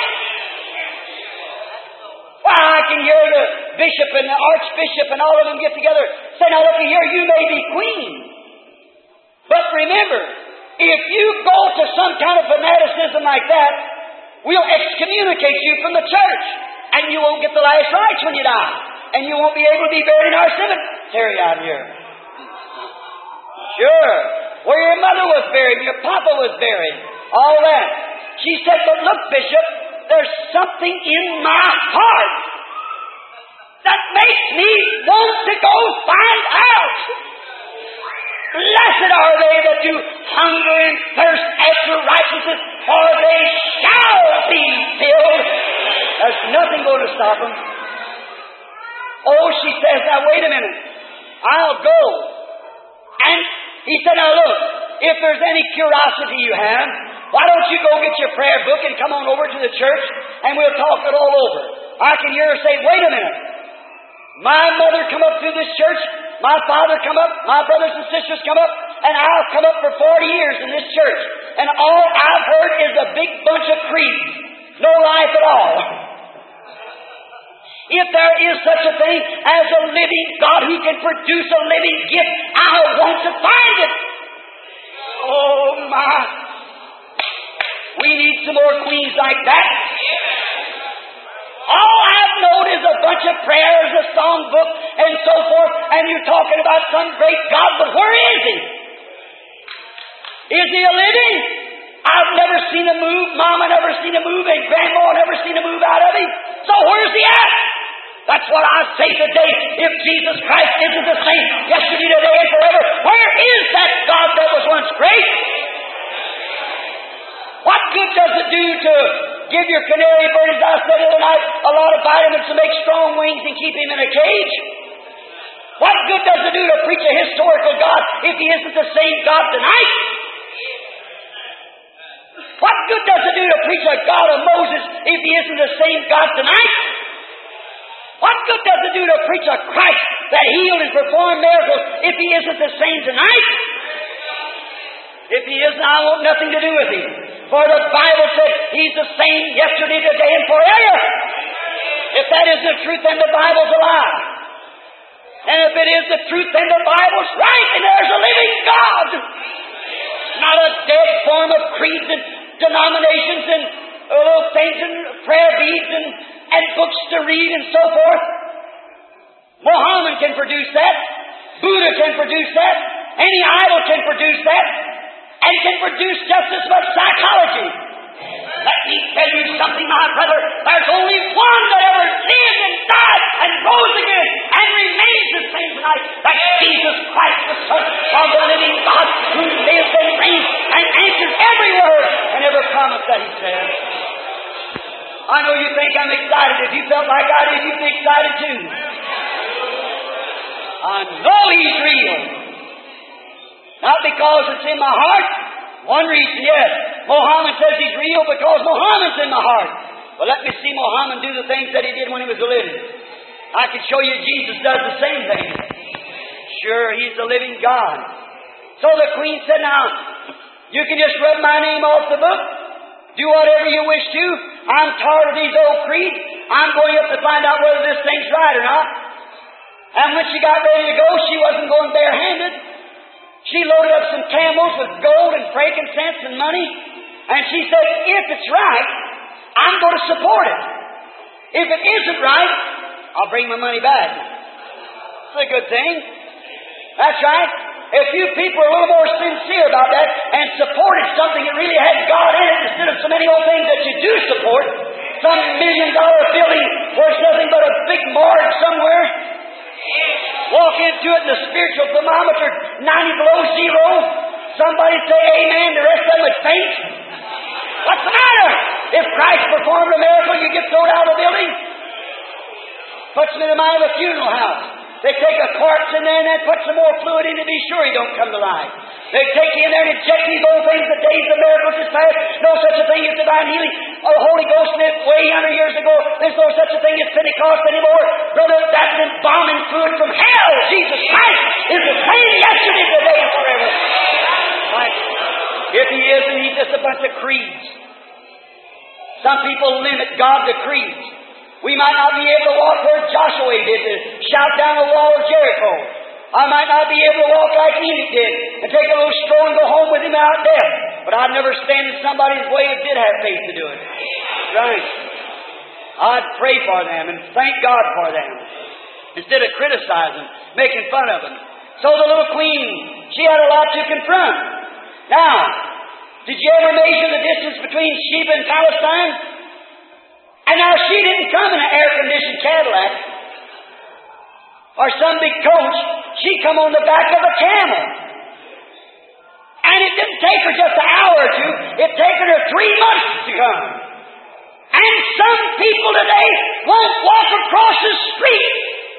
Well, I can hear the bishop and the archbishop and all of them get together say, now look here, you may be queen. But remember, if you go to some kind of fanaticism like that, we'll excommunicate you from the church. And you won't get the last rites when you die. And you won't be able to be buried in our cemetery out here. Sure. where your mother was buried, your papa was buried, all that. She said, but look, Bishop, there's something in my heart that makes me want to go find out. Blessed are they that do hunger and thirst after righteousness, for they shall be filled. There's nothing going to stop them. Oh, she says, now wait a minute. I'll go. And he said, now look, if there's any curiosity you have, why don't you go get your prayer book and come on over to the church and we'll talk it all over. I can hear her say, wait a minute. My mother come up through this church, my father come up, my brothers and sisters come up, and I've come up for 40 years in this church. And all I've heard is a big bunch of creeds. No life at all. If there is such a thing as a living God who can produce a living gift, I want to find it. Oh my. We need some more queens like that. All I've known is a bunch of prayers, a song book, and so forth, and you're talking about some great God, but where is He? Is He a living? I've never seen Him move, Mama never seen Him move, and Grandma never seen Him move out of Him. So where's He at? That's what I say today. If Jesus Christ isn't the same yesterday, today, and forever, where is that God that was once great? What good does it do to give your canary bird, as I said the other night, a lot of vitamins to make strong wings and keep him in a cage? What good does it do to preach a historical God if He isn't the same God tonight? What good does it do to preach a God of Moses if He isn't the same God tonight? What good does it do to preach a Christ that healed and performed miracles if He isn't the same tonight? If He isn't, I want nothing to do with Him. For the Bible says He's the same yesterday, today, and forever. If that is the truth, then the Bible's a lie. And if it is the truth, then the Bible's right, and there's a living God. Not a dead form of creeds and denominations and little things and prayer beads and books to read and so forth. Muhammad can produce that. Buddha can produce that. Any idol can produce that. And can produce just as much psychology. Let me tell you something, my brother. There's only one that ever lived and died and rose again and remains the same tonight. That's Jesus Christ, the Son of the living God, who lives and reigns and answers every word and every promise that He says. I know you think I'm excited. If you felt like I did, you'd be excited too. I know He's real. Not because it's in my heart. One reason, yes. Muhammad says He's real because Muhammad's in my heart. Well, let me see Muhammad do the things that he did when he was living. I can show you Jesus does the same thing. Sure, He's the living God. So the queen said, now, you can just rub my name off the book. Do whatever you wish to. I'm tired of these old creeds. I'm going up to find out whether this thing's right or not. And when she got ready to go, she wasn't going barehanded. She loaded up some camels with gold and frankincense and money. And she said, if it's right, I'm going to support it. If it isn't right, I'll bring my money back. It's a good thing. That's right. If you people are a little more sincere about that and supported something that really had God in it instead of so many old things that you do support, some $1 million building where it's nothing but a big morgue somewhere, walk into it and the spiritual thermometer 90 below zero, somebody say amen, the rest of them would faint. What's the matter? If Christ performed a miracle, you get thrown out of the building. Puts them in the mind of a funeral house. They take a corpse in there and then put some more fluid in to be sure he don't come to life. They take you in there and inject these old things, the days of miracles is past. No such a thing as divine healing. Oh, the Holy Ghost lived way 100 years ago. There's no such a thing as Pentecost anymore. Brother, that's embalming fluid from hell. Jesus Christ is the same yesterday, today, and forever. Right. If He isn't, He's just a bunch of creeds. Some people limit God to creeds. We might not be able to walk where Joshua did to shout down the wall of Jericho. I might not be able to walk like Enoch did and take a little stroll and go home with him out there. But I'd never stand in somebody's way that did have faith to do it. Right. I'd pray for them and thank God for them instead of criticizing, making fun of them. So the little queen, She had a lot to confront. Now, did you ever measure the distance between Sheba and Palestine? And now she didn't come in an air-conditioned Cadillac or some big coach. She come on the back of a camel. And it didn't take her just an hour or two. It taken her 3 months to come. And some people today won't walk across the street.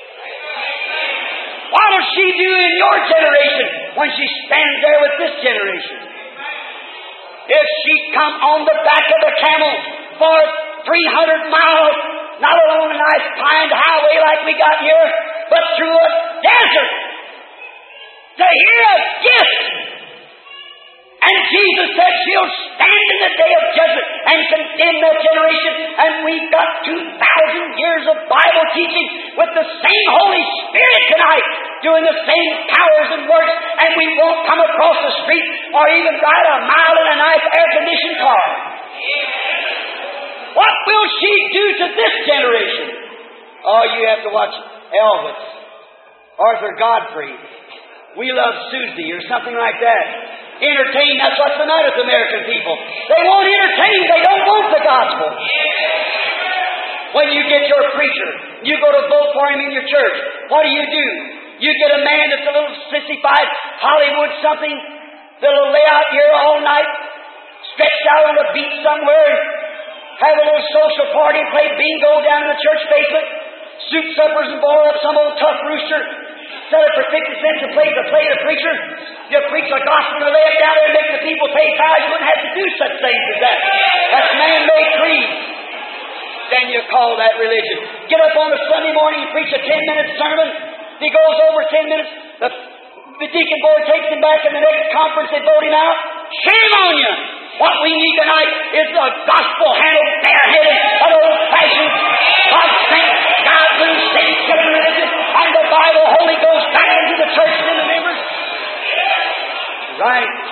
What will she do in your generation when she stands there with this generation? If she come on the back of a camel for 300 miles, not along a nice pine highway like we got here, but through a desert to hear a gift. And Jesus said she'll stand in the day of judgment and condemn that generation. And we've got 2,000 years of Bible teaching with the same Holy Spirit tonight, doing the same powers and works, and we won't come across the street or even ride a mile in a nice air-conditioned car. What will she do to this generation? Oh, you have to watch Elvis, Arthur Godfrey, We Love Susie, or something like that. Entertain, that's what's the matter with American people. They won't entertain, they don't want the gospel. When you get your preacher, you go to vote for him in your church, what do? You get a man that's a little sissified, Hollywood something, that'll lay out here all night, stretched out on a beach somewhere, have a little social party, play bingo down in the church basement, soup suppers and boil up some old tough rooster, sell it for 50 cents a plate to play the preacher. You preach the gospel and lay it down there and make the people pay tithes. You wouldn't have to do such things as that. That's man-made creed. Then you call that religion. Get up on a Sunday morning and preach a 10-minute sermon. If he goes over 10 minutes, the deacon board takes him back, and the next conference they vote him out. Shame on you! What we need tonight is the gospel handled bareheaded, an old-fashioned, God-sent, God-loose, Satan-killing religion, and the Bible, Holy Ghost, back into the church and in the members. Right.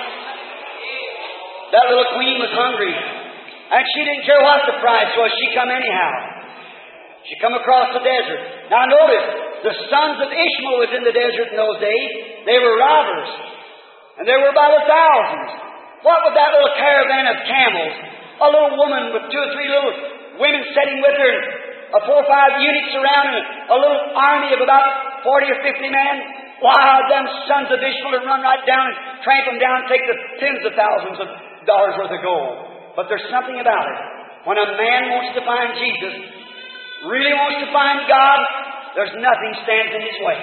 That little queen was hungry, and she didn't care what the price was. She come anyhow. She come across the desert. Now notice, the sons of Ishmael was in the desert in those days. They were robbers, and they were by the thousands. What would that little caravan of camels, a little woman with 2 or 3 little women sitting with her, and 4 or 5 eunuchs around, and a little army of about 40 or 50 men? Wow, them sons of Ishmael would run right down and tramp them down and take the tens of thousands of dollars worth of gold. But there's something about it. When a man wants to find Jesus, really wants to find God, there's nothing stands in his way.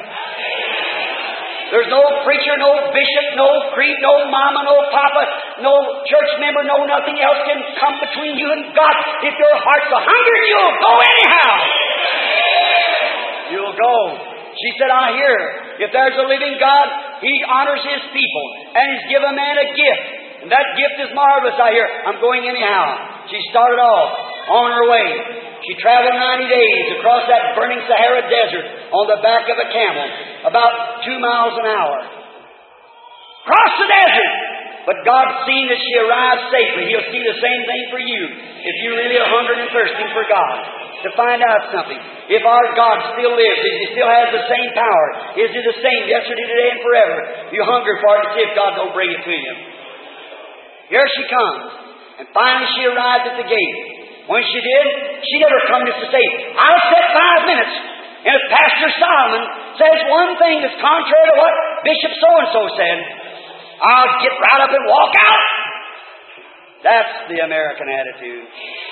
There's no preacher, no bishop, no creed, no mama, no papa, no church member, no nothing else can come between you and God. If your heart's a hungry, you'll go anyhow. You'll go. She said, I hear, if there's a living God, He honors His people, and He's given man a gift. And that gift is marvelous, I hear. I'm going anyhow. She started off on her way. She traveled 90 days across that burning Sahara desert on the back of a camel, about 2 miles an hour. Cross the desert! But God, seeing that she arrived safely, He'll see the same thing for you if you really are hungering and thirsting for God, to find out something. If our God still lives, if He still has the same power, is He the same yesterday, today, and forever? You hunger for it to see if God don't bring it to you. Here she comes, and finally she arrived at the gate. When she did, she never come just to say, I'll set 5 minutes. And if Pastor Solomon says one thing that's contrary to what Bishop so-and-so said, I'll get right up and walk out. That's the American attitude.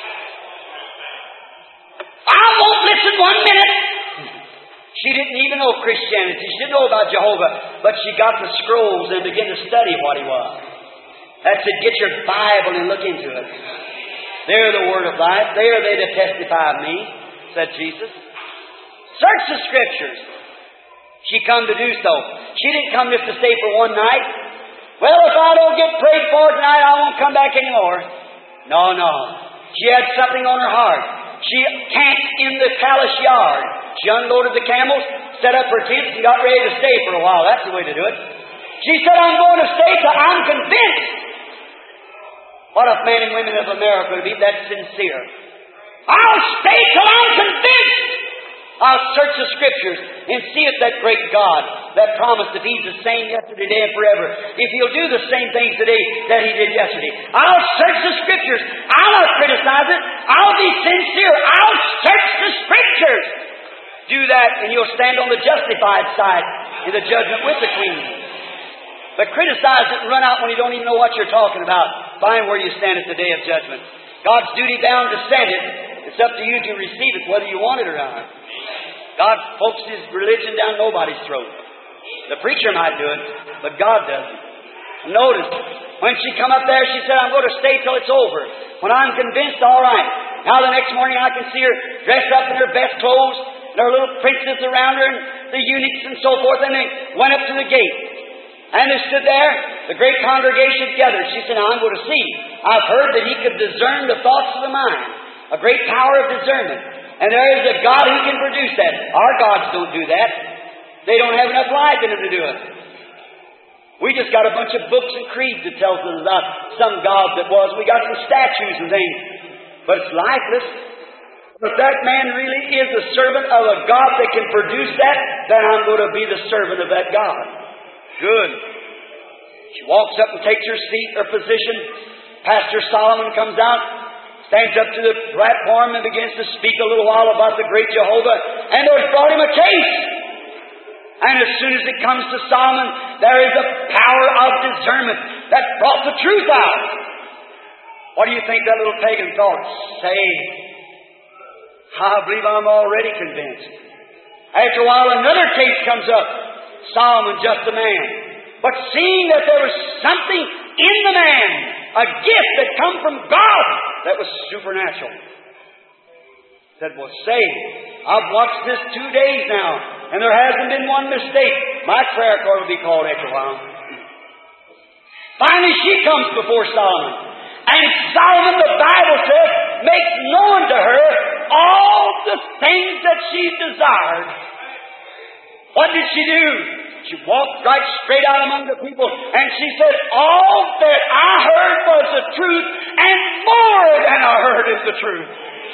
I won't listen 1 minute. She didn't even know Christianity. She didn't know about Jehovah. But she got the scrolls and began to study what He was. That said, get your Bible and look into it. They're the Word of life. They are they that testify of me, said Jesus. Search the Scriptures. She come to do so. She didn't come just to stay for one night. Well, if I don't get prayed for tonight, I won't come back anymore. No. She had something on her heart. She camped in the palace yard. She unloaded the camels, set up her tents, and got ready to stay for a while. That's the way to do it. She said, I'm going to stay till I'm convinced. What if men and women of America would be that sincere? I'll stay till I'm convinced. I'll search the Scriptures and see if that great God that promised if He's the same yesterday, today, and forever, if He'll do the same things today that He did yesterday. I'll search the Scriptures. I'll not criticize it. I'll be sincere. I'll search the Scriptures. Do that and you'll stand on the justified side in the judgment with the Queen. But criticize it and run out when you don't even know what you're talking about. Find where you stand at the day of judgment. God's duty bound to send it. It's up to you to receive it, whether you want it or not. God folks His religion down nobody's throat. The preacher might do it, but God doesn't. Notice, when she come up there, she said, I'm going to stay till it's over. When I'm convinced, all right. Now the next morning I can see her dressed up in her best clothes, and her little princess around her, and the eunuchs and so forth, and they went up to the gate. And they stood there, the great congregation gathered. She said, now I'm going to see. I've heard that He could discern the thoughts of the mind. A great power of discernment. And there is a God who can produce that. Our gods don't do that. They don't have enough life in them to do it. We just got a bunch of books and creeds that tells us about some God that was. We got some statues and things. But it's lifeless. If that man really is a servant of a God that can produce that, then I'm going to be the servant of that God. Good. She walks up and takes her seat or position. Pastor Solomon comes out, stands up to the platform and begins to speak a little while about the great Jehovah. And there's brought him a case. And as soon as it comes to Solomon, there is a power of discernment that brought the truth out. What do you think that little pagan thought? Say, I believe I'm already convinced. After a while, another case comes up. Solomon, just a man. But seeing that there was something in the man, a gift that come from God that was supernatural. Said, well, say, I've watched this 2 days now, and there hasn't been one mistake. My prayer card will be called after a while. Finally, she comes before Solomon. And Solomon, the Bible says, makes known to her all the things that she desired. What did she do? She walked right straight out among the people, and she said, all that I heard was the truth, and more than I heard is the truth.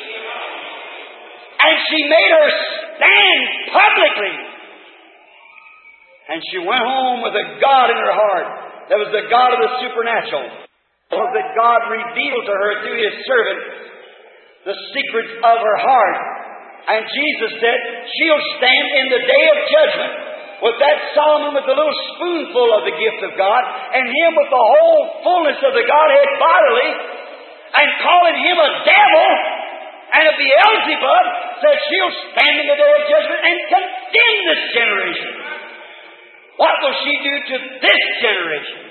And she made her stand publicly. And she went home with a God in her heart that was the God of the supernatural. Was that God revealed to her through His servant the secrets of her heart. And Jesus said, she'll stand in the day of judgment with that Solomon with a little spoonful of the gift of God, and him with the whole fullness of the Godhead bodily, and calling him a devil and a Beelzebub, said she'll stand in the day of judgment and condemn this generation. What will she do to this generation?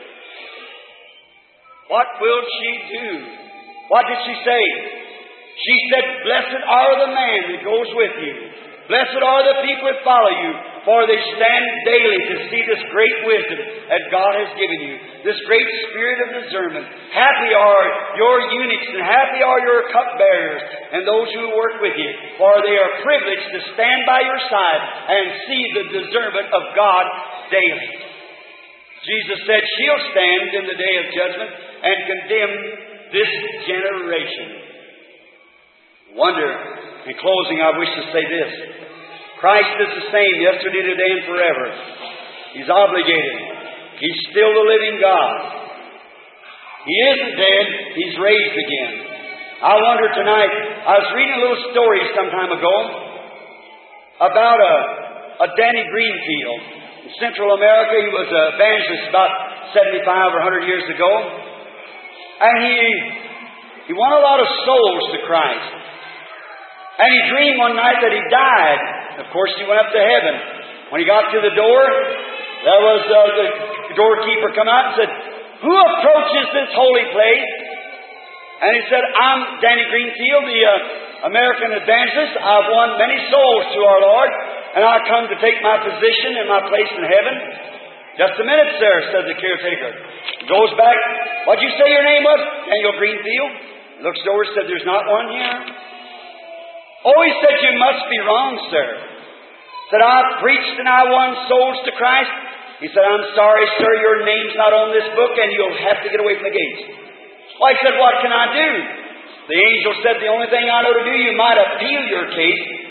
What will she do? What did she say? She said, blessed are the man that goes with you. Blessed are the people that follow you, for they stand daily to see this great wisdom that God has given you, this great spirit of discernment. Happy are your eunuchs, and happy are your cupbearers, and those who work with you, for they are privileged to stand by your side and see the discernment of God daily. Jesus said, she'll stand in the day of judgment and condemn this generation. Wonder, in closing, I wish to say this. Christ is the same yesterday, today, and forever. He's obligated. He's still the living God. He isn't dead. He's raised again. I wonder tonight, I was reading a little story some time ago about a Danny Greenfield. In Central America, he was an evangelist about 75 or 100 years ago. And he won a lot of souls to Christ. And he dreamed one night that he died. Of course, he went up to heaven. When he got to the door, there was the doorkeeper come out and said, who approaches this holy place? And he said, I'm Danny Greenfield, the American evangelist. I've won many souls to our Lord, and I come to take my position and my place in heaven. Just a minute, sir, said the caretaker. He goes back. What'd you say your name was? Daniel Greenfield. Looks over and said, there's not one here. Oh, he said, you must be wrong, sir. Said, I preached and I won souls to Christ. He said, I'm sorry, sir, your name's not on this book and you'll have to get away from the gates. Well, he said, what can I do? The angel said, the only thing I know to do, you might appeal your case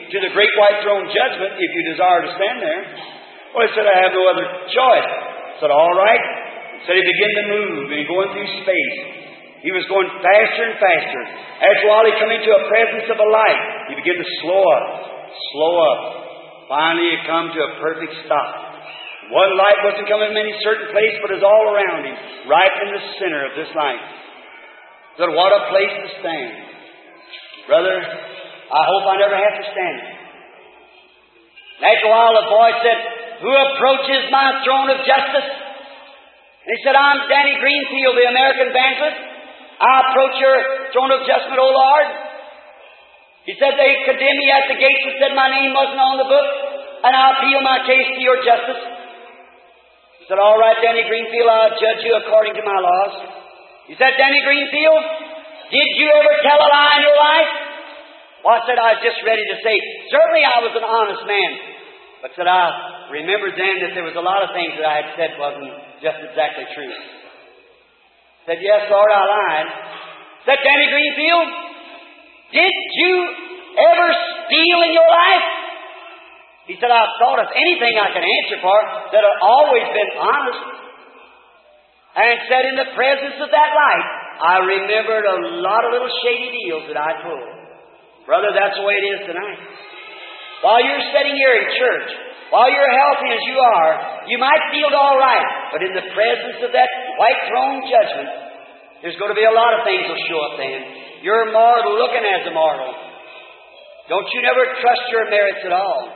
to the great white throne judgment if you desire to stand there. Well, he said, I have no other choice. I said, all right. He said he began to move and going through space. He was going faster and faster. After a while, he come into a presence of a light. He began to slow up, slow up. Finally, he come to a perfect stop. One light wasn't coming from any certain place, but it was all around him, right in the center of this light. He said, what a place to stand. Brother, I hope I never have to stand it. After a while, the voice said, who approaches my throne of justice? And he said, I'm Danny Greenfield, the American evangelist. I approach your throne of judgment, O Lord. He said, they condemned me at the gates and said my name wasn't on the book, and I appeal my case to your justice. He said, all right, Danny Greenfield, I'll judge you according to my laws. He said, Danny Greenfield, did you ever tell a lie in your life? Well, I said, I was just ready to say, certainly I was an honest man. But said, I remembered then that there was a lot of things that I had said wasn't just exactly true. Said, yes, Lord, I lied. Said, Danny Greenfield, did you ever steal in your life? He said, I've thought of anything I can answer for that I've always been honest. And said, in the presence of that light, I remembered a lot of little shady deals that I pulled. Brother, that's the way it is tonight. While you're sitting here in church, while you're healthy as you are, you might feel all right. But in the presence of that white throne judgment, there's going to be a lot of things will show up then. You're mortal looking as a mortal. Don't you never trust your merits at all.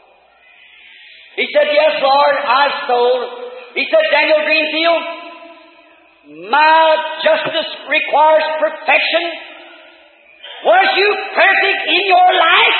He said, yes, Lord, I've stole. He said, Daniel Greenfield, my justice requires perfection. Was you perfect in your life?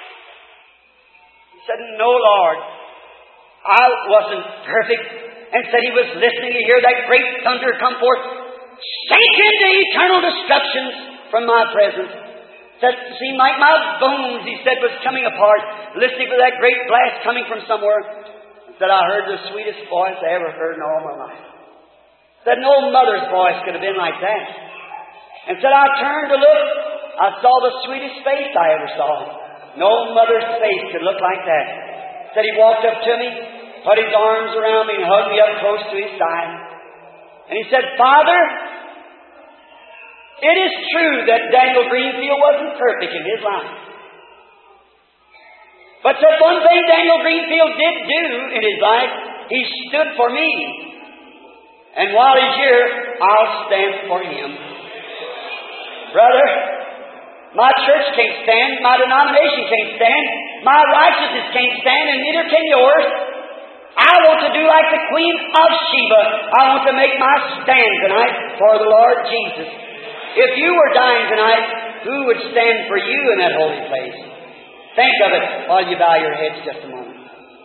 He said, no, Lord. I wasn't perfect. And said he was listening to hear that great thunder come forth, sink into eternal destructions from my presence. Said, seemed like my bones, he said, was coming apart, listening for that great blast coming from somewhere. He said, I heard the sweetest voice I ever heard in all my life. Said, no mother's voice could have been like that. And said, I turned to look. I saw the sweetest face I ever saw. No mother's face could look like that. Said he walked up to me, put his arms around me and hugged me up close to his side. And he said, Father, it is true that Daniel Greenfield wasn't perfect in his life. But said one thing Daniel Greenfield did do in his life, he stood for me. And while he's here, I'll stand for him. Brother, my church can't stand, my denomination can't stand, my righteousness can't stand, and neither can yours. I want to do like the Queen of Sheba. I want to make my stand tonight for the Lord Jesus. If you were dying tonight, who would stand for you in that holy place? Think of it while you bow your heads just a moment.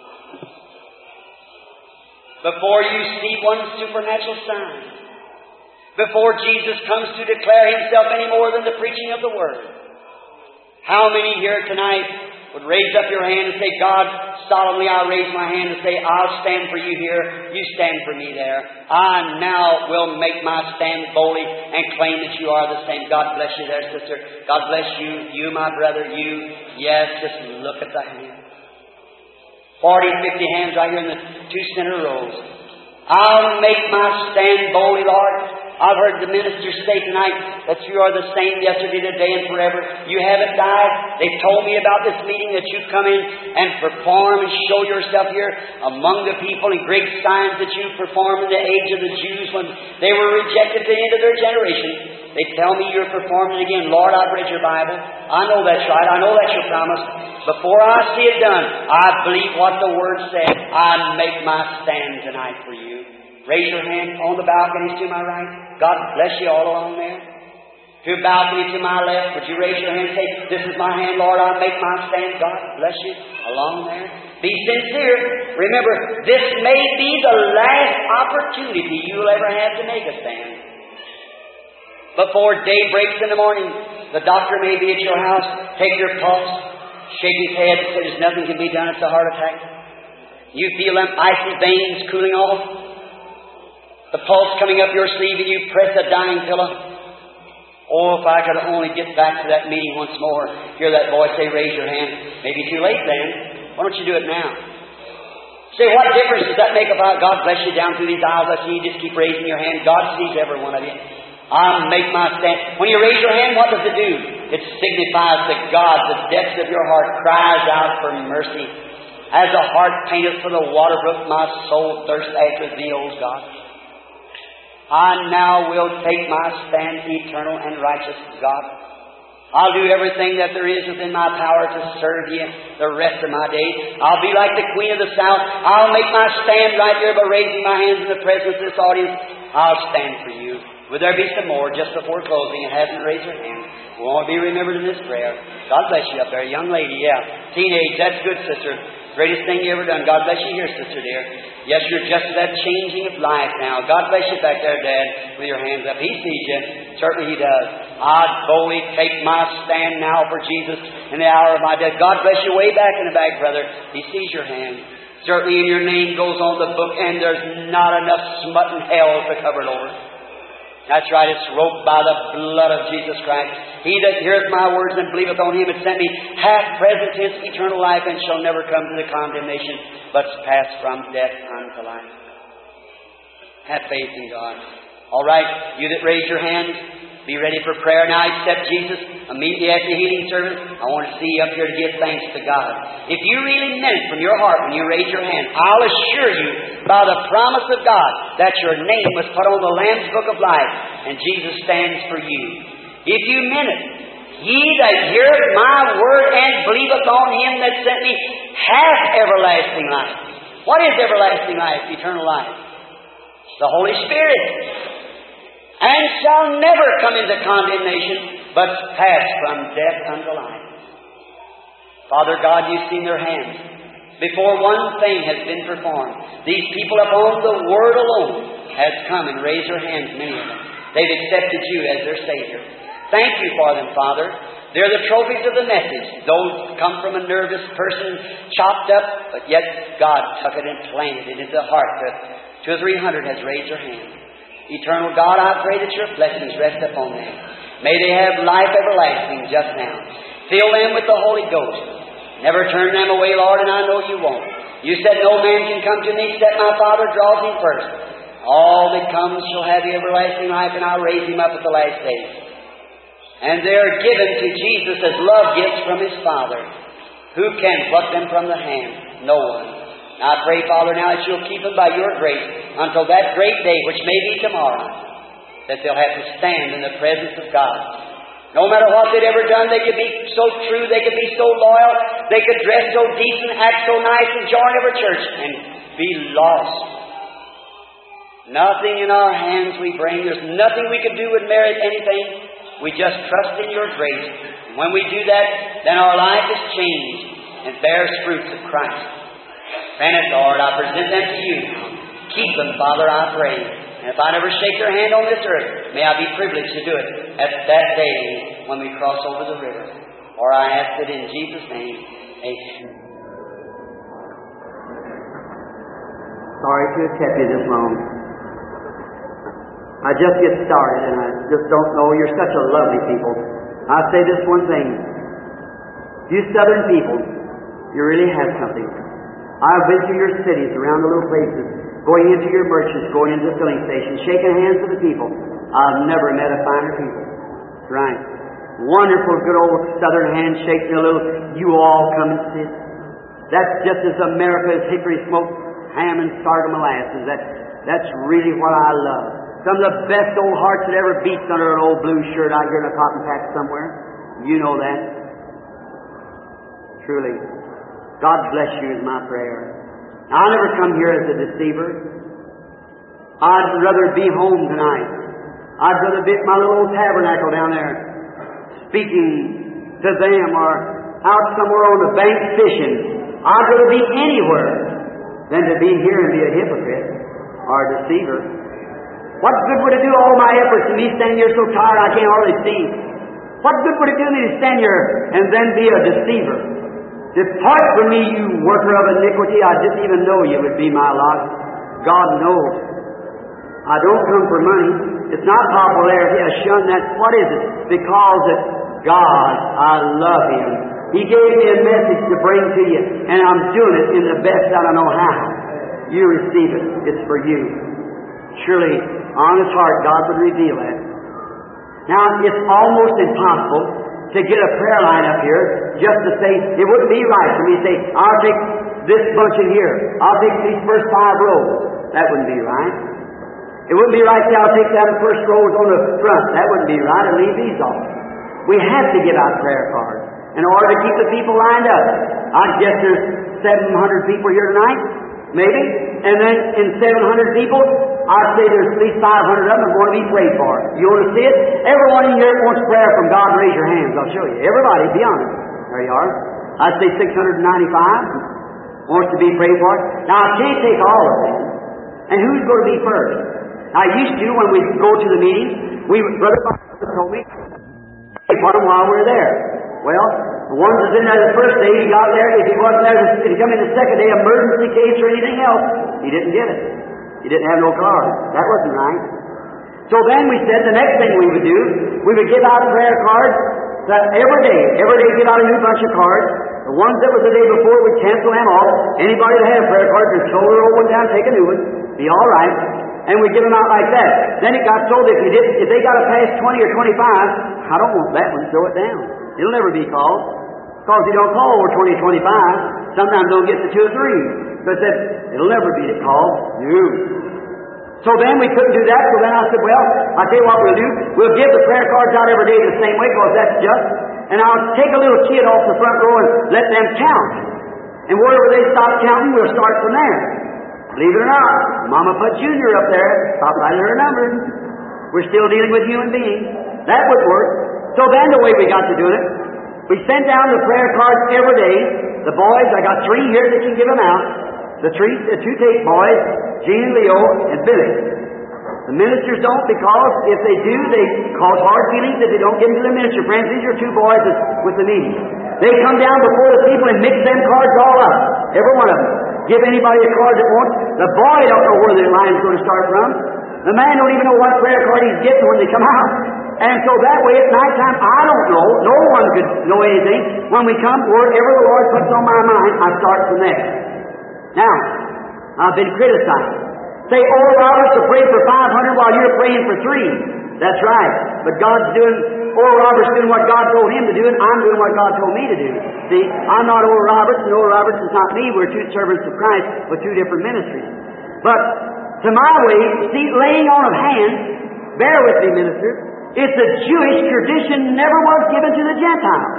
Before you see one supernatural sign, before Jesus comes to declare Himself any more than the preaching of the Word, how many here tonight would raise up your hand and say, God, solemnly I raise my hand and say, I'll stand for you here, you stand for me there. I now will make my stand boldly and claim that you are the same. God bless you there, sister. God bless you, you my brother, you. Yes, just look at the hand. 40, 50 hands right here in the two center rows. I'll make my stand boldly, Lord. I've heard the minister say tonight that you are the same yesterday, today, and forever. You haven't died. They've told me about this meeting that you've come in and perform and show yourself here among the people in great signs that you performed in the age of the Jews when they were rejected to the end of their generation. They tell me you're performing it again. Lord, I've read your Bible. I know that's right. I know that's your promise. Before I see it done, I believe what the Word said. I make my stand tonight for you. Raise your hand on the balconies to my right. God bless you all along there. To a balcony to my left, would you raise your hand and say, this is my hand, Lord, I make my stand. God bless you along there. Be sincere. Remember, this may be the last opportunity you'll ever have to make a stand. Before day breaks in the morning, the doctor may be at your house, take your pulse, shake his head and say, there's nothing can be done, it's a heart attack. You feel them icy veins cooling off. The pulse coming up your sleeve and you press a dying pillow. Oh, if I could only get back to that meeting once more. Hear that voice say, raise your hand. Maybe too late then. Why don't you do it now? Say, what difference does that make about God bless you down through these aisles? I see you just keep raising your hand. God sees every one of you. I'll make my stand. When you raise your hand, what does it do? It signifies that God, the depths of your heart, cries out for mercy. As a heart painteth for the water brook, my soul thirsts after thee, O God. I now will take my stand, eternal and righteous God. I'll do everything that there is within my power to serve you the rest of my days. I'll be like the Queen of the South. I'll make my stand right here by raising my hands in the presence of this audience. I'll stand for you. Would there be some more just before closing and hasn't raised her hand? We want to be remembered in this prayer. God bless you up there. Young lady, yeah. Teenage, that's good, sister. Greatest thing you ever done. God bless you here, sister dear. Yes, you're just that changing of life now. God bless you back there, Dad, with your hands up. He sees you. Certainly He does. I'd boldly take my stand now for Jesus in the hour of my death. God bless you way back in the back, brother. He sees your hand. Certainly your name goes on the book, and there's not enough smut in hell to cover it over. That's right, it's wrote by the blood of Jesus Christ. He that heareth my words and believeth on Him that sent me hath present tense eternal life, and shall never come to the condemnation, but pass from death unto life. Have faith in God. All right, you that raised your hand, be ready for prayer now. Accept Jesus immediately after the healing service. I want to see you up here to give thanks to God. If you really meant it from your heart when you raise your hand, I'll assure you by the promise of God that your name was put on the Lamb's Book of Life, and Jesus stands for you. If you meant it, he that heareth my word and believeth on Him that sent me hath everlasting life. What is everlasting life? Eternal life. The Holy Spirit. And shall never come into condemnation, but pass from death unto life. Father God, you've seen their hands. Before one thing has been performed, these people upon the Word alone has come and raised their hands, many of them. They've accepted you as their Savior. Thank you for them, Father. They're the trophies of the message. Those come from a nervous person, chopped up, but yet God took it and planted it into the heart. 200 or 300 has raised their hands. Eternal God, I pray that your blessings rest upon them. May they have life everlasting just now. Fill them with the Holy Ghost. Never turn them away, Lord, and I know you won't. You said no man can come to me except my Father draws him first. All that comes shall have the everlasting life, and I'll raise him up at the last day. And they're given to Jesus as love gifts from His Father. Who can pluck them from the hand? No one. I pray, Father, now that you'll keep them by your grace until that great day, which may be tomorrow, that they'll have to stand in the presence of God. No matter what they'd ever done, they could be so true, they could be so loyal, they could dress so decent, act so nice, and join every church, and be lost. Nothing in our hands we bring. There's nothing we could do would merit anything. We just trust in your grace. And when we do that, then our life is changed and bears fruits of Christ. Grant it, Lord, I present them to you now. Keep them, Father, I pray. And if I never shake their hand on this earth, may I be privileged to do it at that day when we cross over the river. For I ask it in Jesus' name. Amen. Sorry to have kept you this long. I just get started and I just don't know. You're such a lovely people. I say this one thing. You Southern people, you really have something. I've been to your cities, around the little places, going into your merchants, going into the filling stations, shaking hands with the people. I've never met a finer people. Right. Wonderful, good old Southern handshake, a little, you all come and sit. That's just as America is hickory smoked ham and started molasses. That's really what I love. Some of the best old hearts that ever beats under an old blue shirt out here in a cotton patch somewhere. You know that. Truly. God bless you is my prayer. Now, I never come here as a deceiver. I'd rather be home tonight. I'd rather be at my little old tabernacle down there speaking to them, or out somewhere on the bank fishing. I'd rather be anywhere than to be here and be a hypocrite or a deceiver. What good would it do all my efforts and me standing here so tired I can't hardly see? What good would it do me to stand here and then be a deceiver? Depart from me, you worker of iniquity. I didn't even know you would be my lot. God knows. I don't come for money. It's not popularity. I shun that. What is it? Because that God, I love Him. He gave me a message to bring to you, and I'm doing it in the best that I know how. You receive it. It's for you. Surely, honest heart, God would reveal that. Now, it's almost impossible to get a prayer line up here just to say, it wouldn't be right for me to say, I'll take this bunch in here. I'll take these first 5 rows. That wouldn't be right. It wouldn't be right to say, I'll take them first rows on the front. That wouldn't be right, and leave these off. We have to give out prayer cards in order to keep the people lined up. I guess there's 700 people here tonight, maybe. And then in 700 people, I'd say there's at least 500 of them that want to be prayed for. You want to see it? Everyone in here wants prayer from God. Raise your hands. I'll show you. Everybody, be honest. There you are. I'd say 695 wants to be prayed for. Now, I can't take all of them. And who's going to be first? I used to, when we go to the meeting, Brother Barker told me, pray for them while we're there. Well, the ones that's in there the first day, he got there. If he wasn't there, if he come in the second day, emergency case or anything else, he didn't get it. He didn't have no card. That wasn't right. So then we said the next thing we would do, we would give out prayer cards every day. Every day give out a new bunch of cards. The ones that was the day before, we'd cancel them off. Anybody that had a prayer card, just throw their old one down, take a new one. Be all right. And we give them out like that. Then it got told if they got to pass 20 or 25, I don't want that one, throw it down. It'll never be called. Because you don't call over 20 or 25, sometimes don't get to 2 or 3. But it'll never be called. No. So then we couldn't do that, so then I said, well, I'll tell you what we'll do. We'll give the prayer cards out every day the same way, because that's just. And I'll take a little kid off the front row and let them count. And wherever they stop counting, we'll start from there. Believe it or not, Mama put Junior up there, stop writing her number. We're still dealing with human beings. That would work. So then the way we got to do it, we sent down the prayer cards every day. The boys, I got 3 here that can give them out. The 2 tape boys, Gene and Leo and Billy. The ministers don't, because if they do, they cause hard feelings if they don't give them to the minister. Friends, these are 2 boys with the meeting. They come down before the people and mix them cards all up. Every one of them. Give anybody a card that wants. The boy don't know where the line's going to start from. The man don't even know what prayer card he's getting when they come out. And so that way at night time, I don't know. No one could know anything. When we come, wherever the Lord puts on my mind, I start from there. Now, I've been criticized. Say, Oral Roberts will pray for 500 while you're praying for 3. That's right. But Oral Roberts doing what God told him to do, and I'm doing what God told me to do. See, I'm not Oral Roberts, and Oral Roberts is not me. We're 2 servants of Christ with 2 different ministries. But to my way, see, laying on of hands, bear with me, minister, it's a Jewish tradition, never was given to the Gentiles.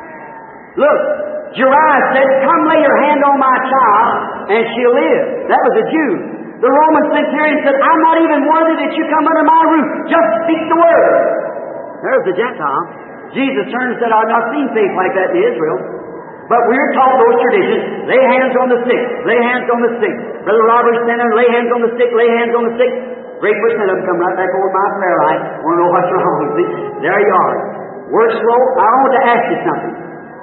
Look, Jeriah said, come lay your hand on my child, and she'll live. That was a Jew. The Roman centurion said, I'm not even worthy that you come under my roof. Just speak the word. There's the Gentile. Jesus turned and said, I've not seen faith like that in Israel. But we're taught those traditions. Lay hands on the sick. Lay hands on the sick. Brother Robert's standing, lay hands on the sick. Lay hands on the sick. Great percent of them come right back over my prayer line. Want to know what's wrong. See? There you are. Work slow. I want to ask you something.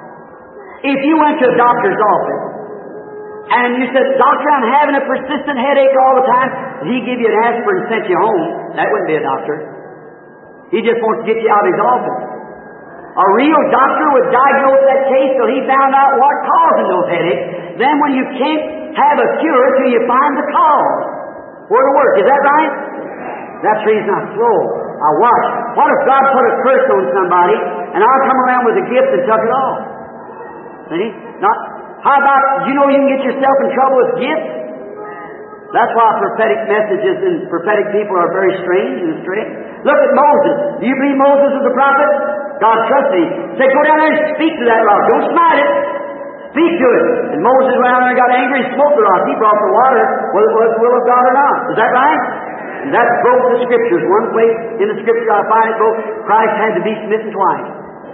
If you went to a doctor's office, and you said, Doctor, I'm having a persistent headache all the time, and he give you an aspirin and sent you home, that wouldn't be a doctor. He just wants to get you out of his office. A real doctor would diagnose that case till he found out what's causing those headaches. Then when you can't have a cure till you find the cause. Where to work, is that right? That's the reason I'm slow. I watch. What if God put a curse on somebody, and I'll come around with a gift and tuck it off? See? How about, you can get yourself in trouble with gifts? That's why prophetic messages and prophetic people are very strange and strange. Look at Moses. Do you believe Moses was a prophet? God trusted him. Say, go down there and speak to that rock. Don't smite it. Speak to it. And Moses went down there and got angry and smoked the rock. He brought the water, whether it was the will of God or not. Is that right? And that broke the Scriptures. One place in the Scripture I find it broke. Christ had to be smitten twice.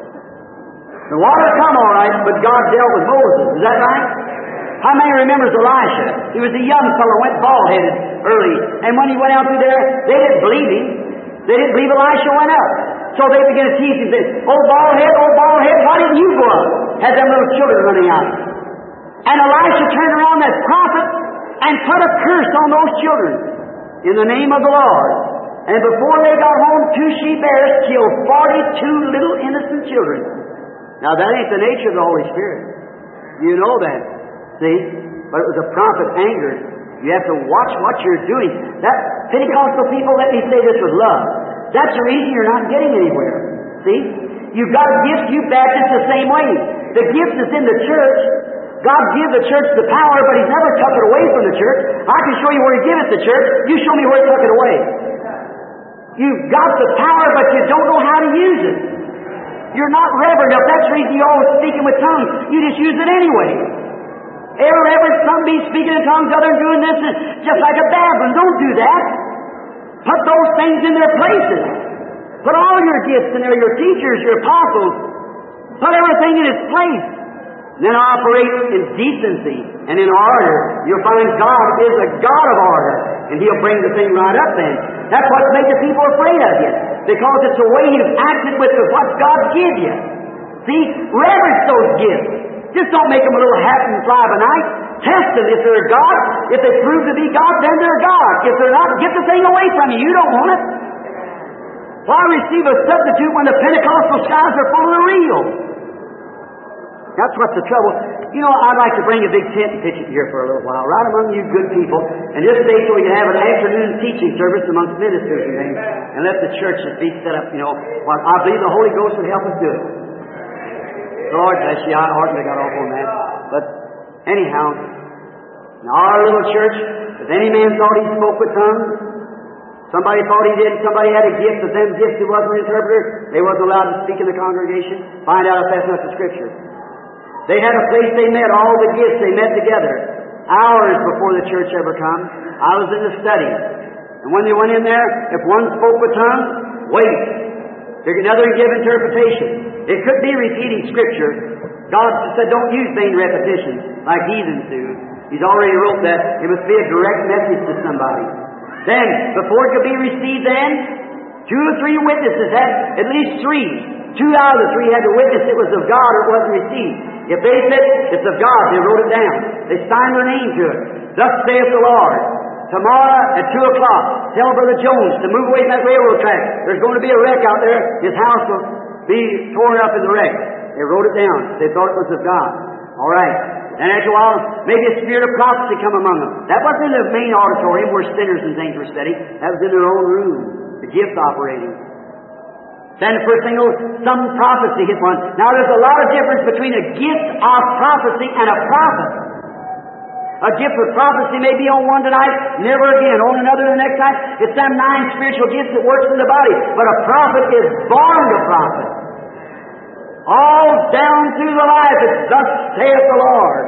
The water come all right, but God dealt with Moses. Is that right? How many remembers Elisha? He was a young fellow, went bald-headed early. And when he went out through there, they didn't believe him. They didn't believe Elisha went up. So they began to tease him and say, oh, bald-head, why didn't you go up? Had them little children running out. And Elisha turned around that prophet and put a curse on those children. in the name of the Lord. And before they got home, 2 she-bears killed 42 little innocent children. Now that ain't the nature of the Holy Spirit. You know that. See? But it was a prophet angered. You have to watch what you're doing. That Pentecostal people, let me say this with love. That's the reason you're not getting anywhere. See? You've got a gift, you Baptists the same way. The gift is in the church. God gave the church the power, but He's never took it away from the church. I can show you where He gave it to the church. You show me where He took it away. You've got the power, but you don't know how to use it. You're not reverent enough. That's the reason you're always speaking with tongues. You just use it anyway. Reverend, some be speaking in tongues, others doing this, and just like a babbling. Don't do that. Put those things in their places. Put all your gifts in there, your teachers, your apostles. Put everything in its place. And then operate in decency and in order. You'll find God is a God of order. And He'll bring the thing right up then. That's what's made the people afraid of you. Because it's the way you've acted with what God gives you. See? Reverence those gifts. Just don't make them a little hat and fly by night. Test them. If they're God, if they prove to be God, then they're God. If they're not, get the thing away from you. You don't want it. Why receive a substitute when the Pentecostal skies are full of the real? That's what's the trouble. You know, I'd like to bring a big tent and pitch it here for a little while, right among you good people, and just stay so we can have an afternoon teaching service amongst ministers and things, and let the churches be set up, you know. Well, I believe the Holy Ghost would help us do it. Lord bless you, I hardly got off on that. But anyhow, in our little church, if any man thought he spoke with tongues, somebody thought he did, somebody had a gift, but them gifts he wasn't an interpreter, they wasn't allowed to speak in the congregation. Find out if that's not the Scripture. They had a place they met, all the gifts, they met together. Hours before the church ever come. I was in the study. And when they went in there, if one spoke with tongues, wait. There's another give interpretation. It could be repeating Scripture. God said don't use vain repetitions like heathens do. He's already wrote that. It must be a direct message to somebody. Then, before it could be received then, 2 or 3 witnesses had, at least 3. 2 out of the 3 had to witness it was of God or it wasn't received. If they said it's of God, they wrote it down. They signed their name to it. Thus saith the Lord. Tomorrow at 2 o'clock, tell Brother Jones to move away from that railroad track. There's going to be a wreck out there. His house will be torn up in the wreck. They wrote it down. They thought it was of God. All right. And after a while, maybe a spirit of prophecy come among them. That wasn't in the main auditorium where sinners and things were studying. That was in their own room. The gift operating. Then the first thing goes, some prophecy hit one. Now there's a lot of difference between a gift of prophecy and a prophet. A gift of prophecy may be on one tonight, never again, on another the next night. It's them 9 spiritual gifts that works in the body. But a prophet is born to prophet. All down through the life, it's thus saith the Lord.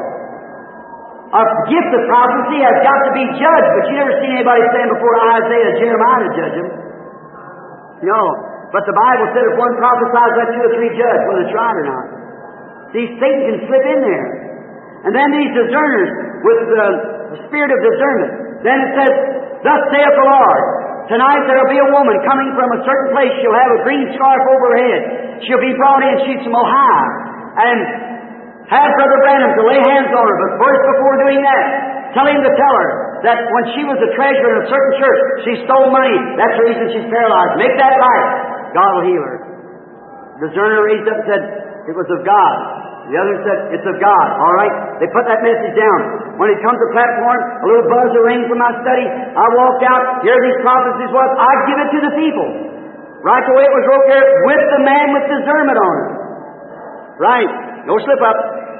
A gift of prophecy has got to be judged, but you never seen anybody stand before Isaiah, Jeremiah to judge him. No. But the Bible said if one prophesies, let 2 or 3 judge whether it's right or not. See, Satan can slip in there. And then these discerners with the spirit of discernment. Then it says, thus saith the Lord, tonight there will be a woman coming from a certain place. She'll have a green scarf over her head. She'll be brought in. She's from Ohio. And have Brother Branham to lay hands on her. But first, before doing that, tell him to tell her that when she was a treasurer in a certain church, she stole money. That's the reason she's paralyzed. Make that right. God will heal her. The discerner raised up and said, it was of God. The other said, it's of God. All right? They put that message down. When it comes to the platform, a little buzz will ring from my study. I walked out. Here these prophecies was. I give it to the people. Right the way it was wrote there, with the man with discernment on it. Right. No slip up.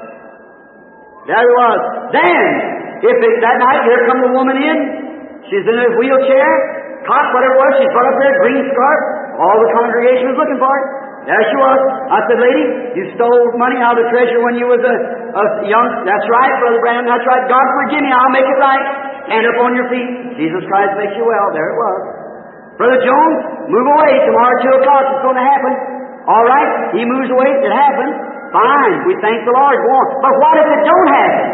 There it was. Then, that night, here come the woman in. She's in a wheelchair, cot, whatever it was. She's brought up there, green scarf. All the congregation was looking for it. There she was. I said, lady, you stole money out of the treasury when you was a young... That's right, Brother Branham, that's right. God forgive me, I'll make it right. Stand up on your feet. Jesus Christ makes you well. There it was. Brother Jones, move away. Tomorrow at 2 o'clock it's going to happen. All right, he moves away. It happened. Fine. We thank the Lord. Go on. But what if it don't happen?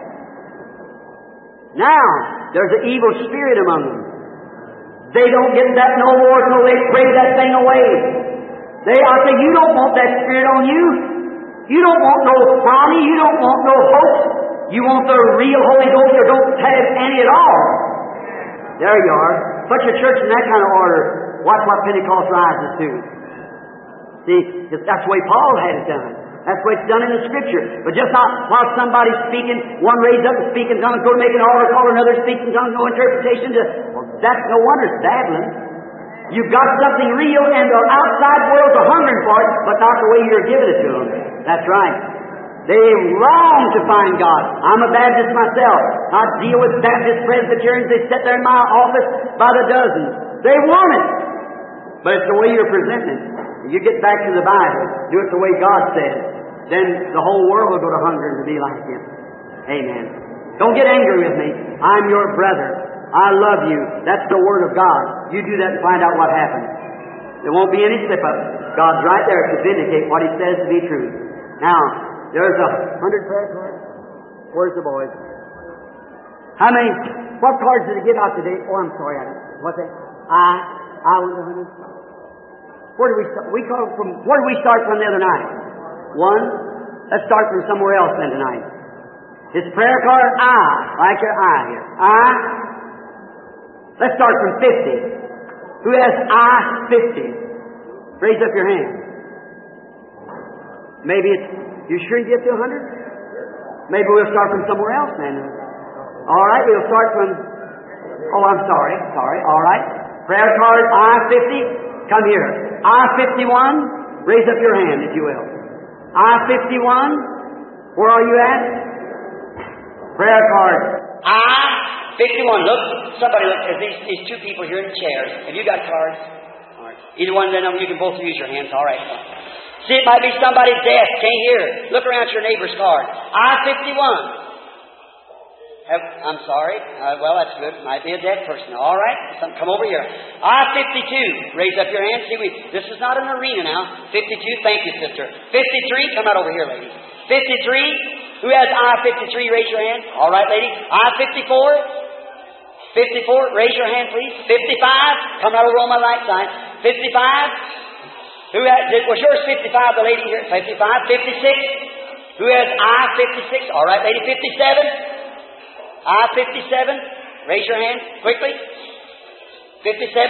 Now, there's an evil spirit among them. They don't get that no more until they pray that thing away. I say, you don't want that spirit on you. You don't want no phony. You don't want no hope. You want the real Holy Ghost or don't have any at all. There you are. Put your church in that kind of order. Watch what Pentecost rises to. See, that's the way Paul had it done. That's the way it's done in the Scripture. But just not while somebody's speaking, one raised up and speaking tongues, go to make an altar call, another speaking tongues, no interpretation. Well, that's no wonder it's babbling. You've got something real, and the outside world's a hungering for it, but not the way you're giving it to them. That's right. They long to find God. I'm a Baptist myself. I deal with Baptist Presbyterians. They sit there in my office by the dozens. They want it. But it's the way you're presenting it. You get back to the Bible, do it the way God said, then the whole world will go to hunger to be like Him. Amen. Don't get angry with me. I'm your brother. I love you. That's the Word of God. You do that and find out what happens. There won't be any slip-up. God's right there to vindicate what He says to be true. Now, there's 100 prayer cards. Where's the boys? How many? What cards did they give out today? Oh, I'm sorry. What's that? I was 100. Where did we start? Where did we start from the other night? 1. Let's start from somewhere else then tonight. His prayer card, I. Like your I here. I. Let's start from 50. Who has I 50? Raise up your hand. Maybe it's, you sure you get to 100? Maybe we'll start from somewhere else then. All right, we'll start from, oh, I'm sorry. All right. Prayer card, I 50. Come here. I-51, raise up your hand, if you will. I-51, where are you at? Prayer card. I-51, look, somebody look, there's these two people here in the chairs. Have you got cards? All right. Either one of them, you can both use your hands, all right. See, it might be somebody deaf, can't hear. Look around at your neighbor's card. I-51. I'm sorry. Well, that's good. Might be a dead person. All right. Come over here. I-52. Raise up your hand. See, this is not an arena now. 52. Thank you, sister. 53. Come out over here, lady. 53. Who has I-53? Raise your hand. All right, lady. I-54. 54. Raise your hand, please. 55. Come right over on my right side. 55. Who has? Was yours 55? The lady here. 55. 56. Who has I-56? All right, lady. 57. I-57, raise your hand quickly. 57,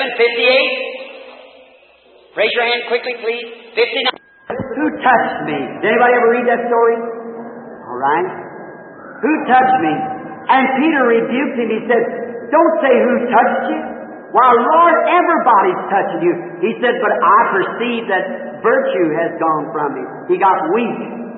58. Raise your hand quickly, please. 59. Who touched me? Did anybody ever read that story? All right. Who touched me? And Peter rebuked him. He said, don't say who touched you. Why, Lord, everybody's touching you. He said, but I perceive that virtue has gone from me. He got weak.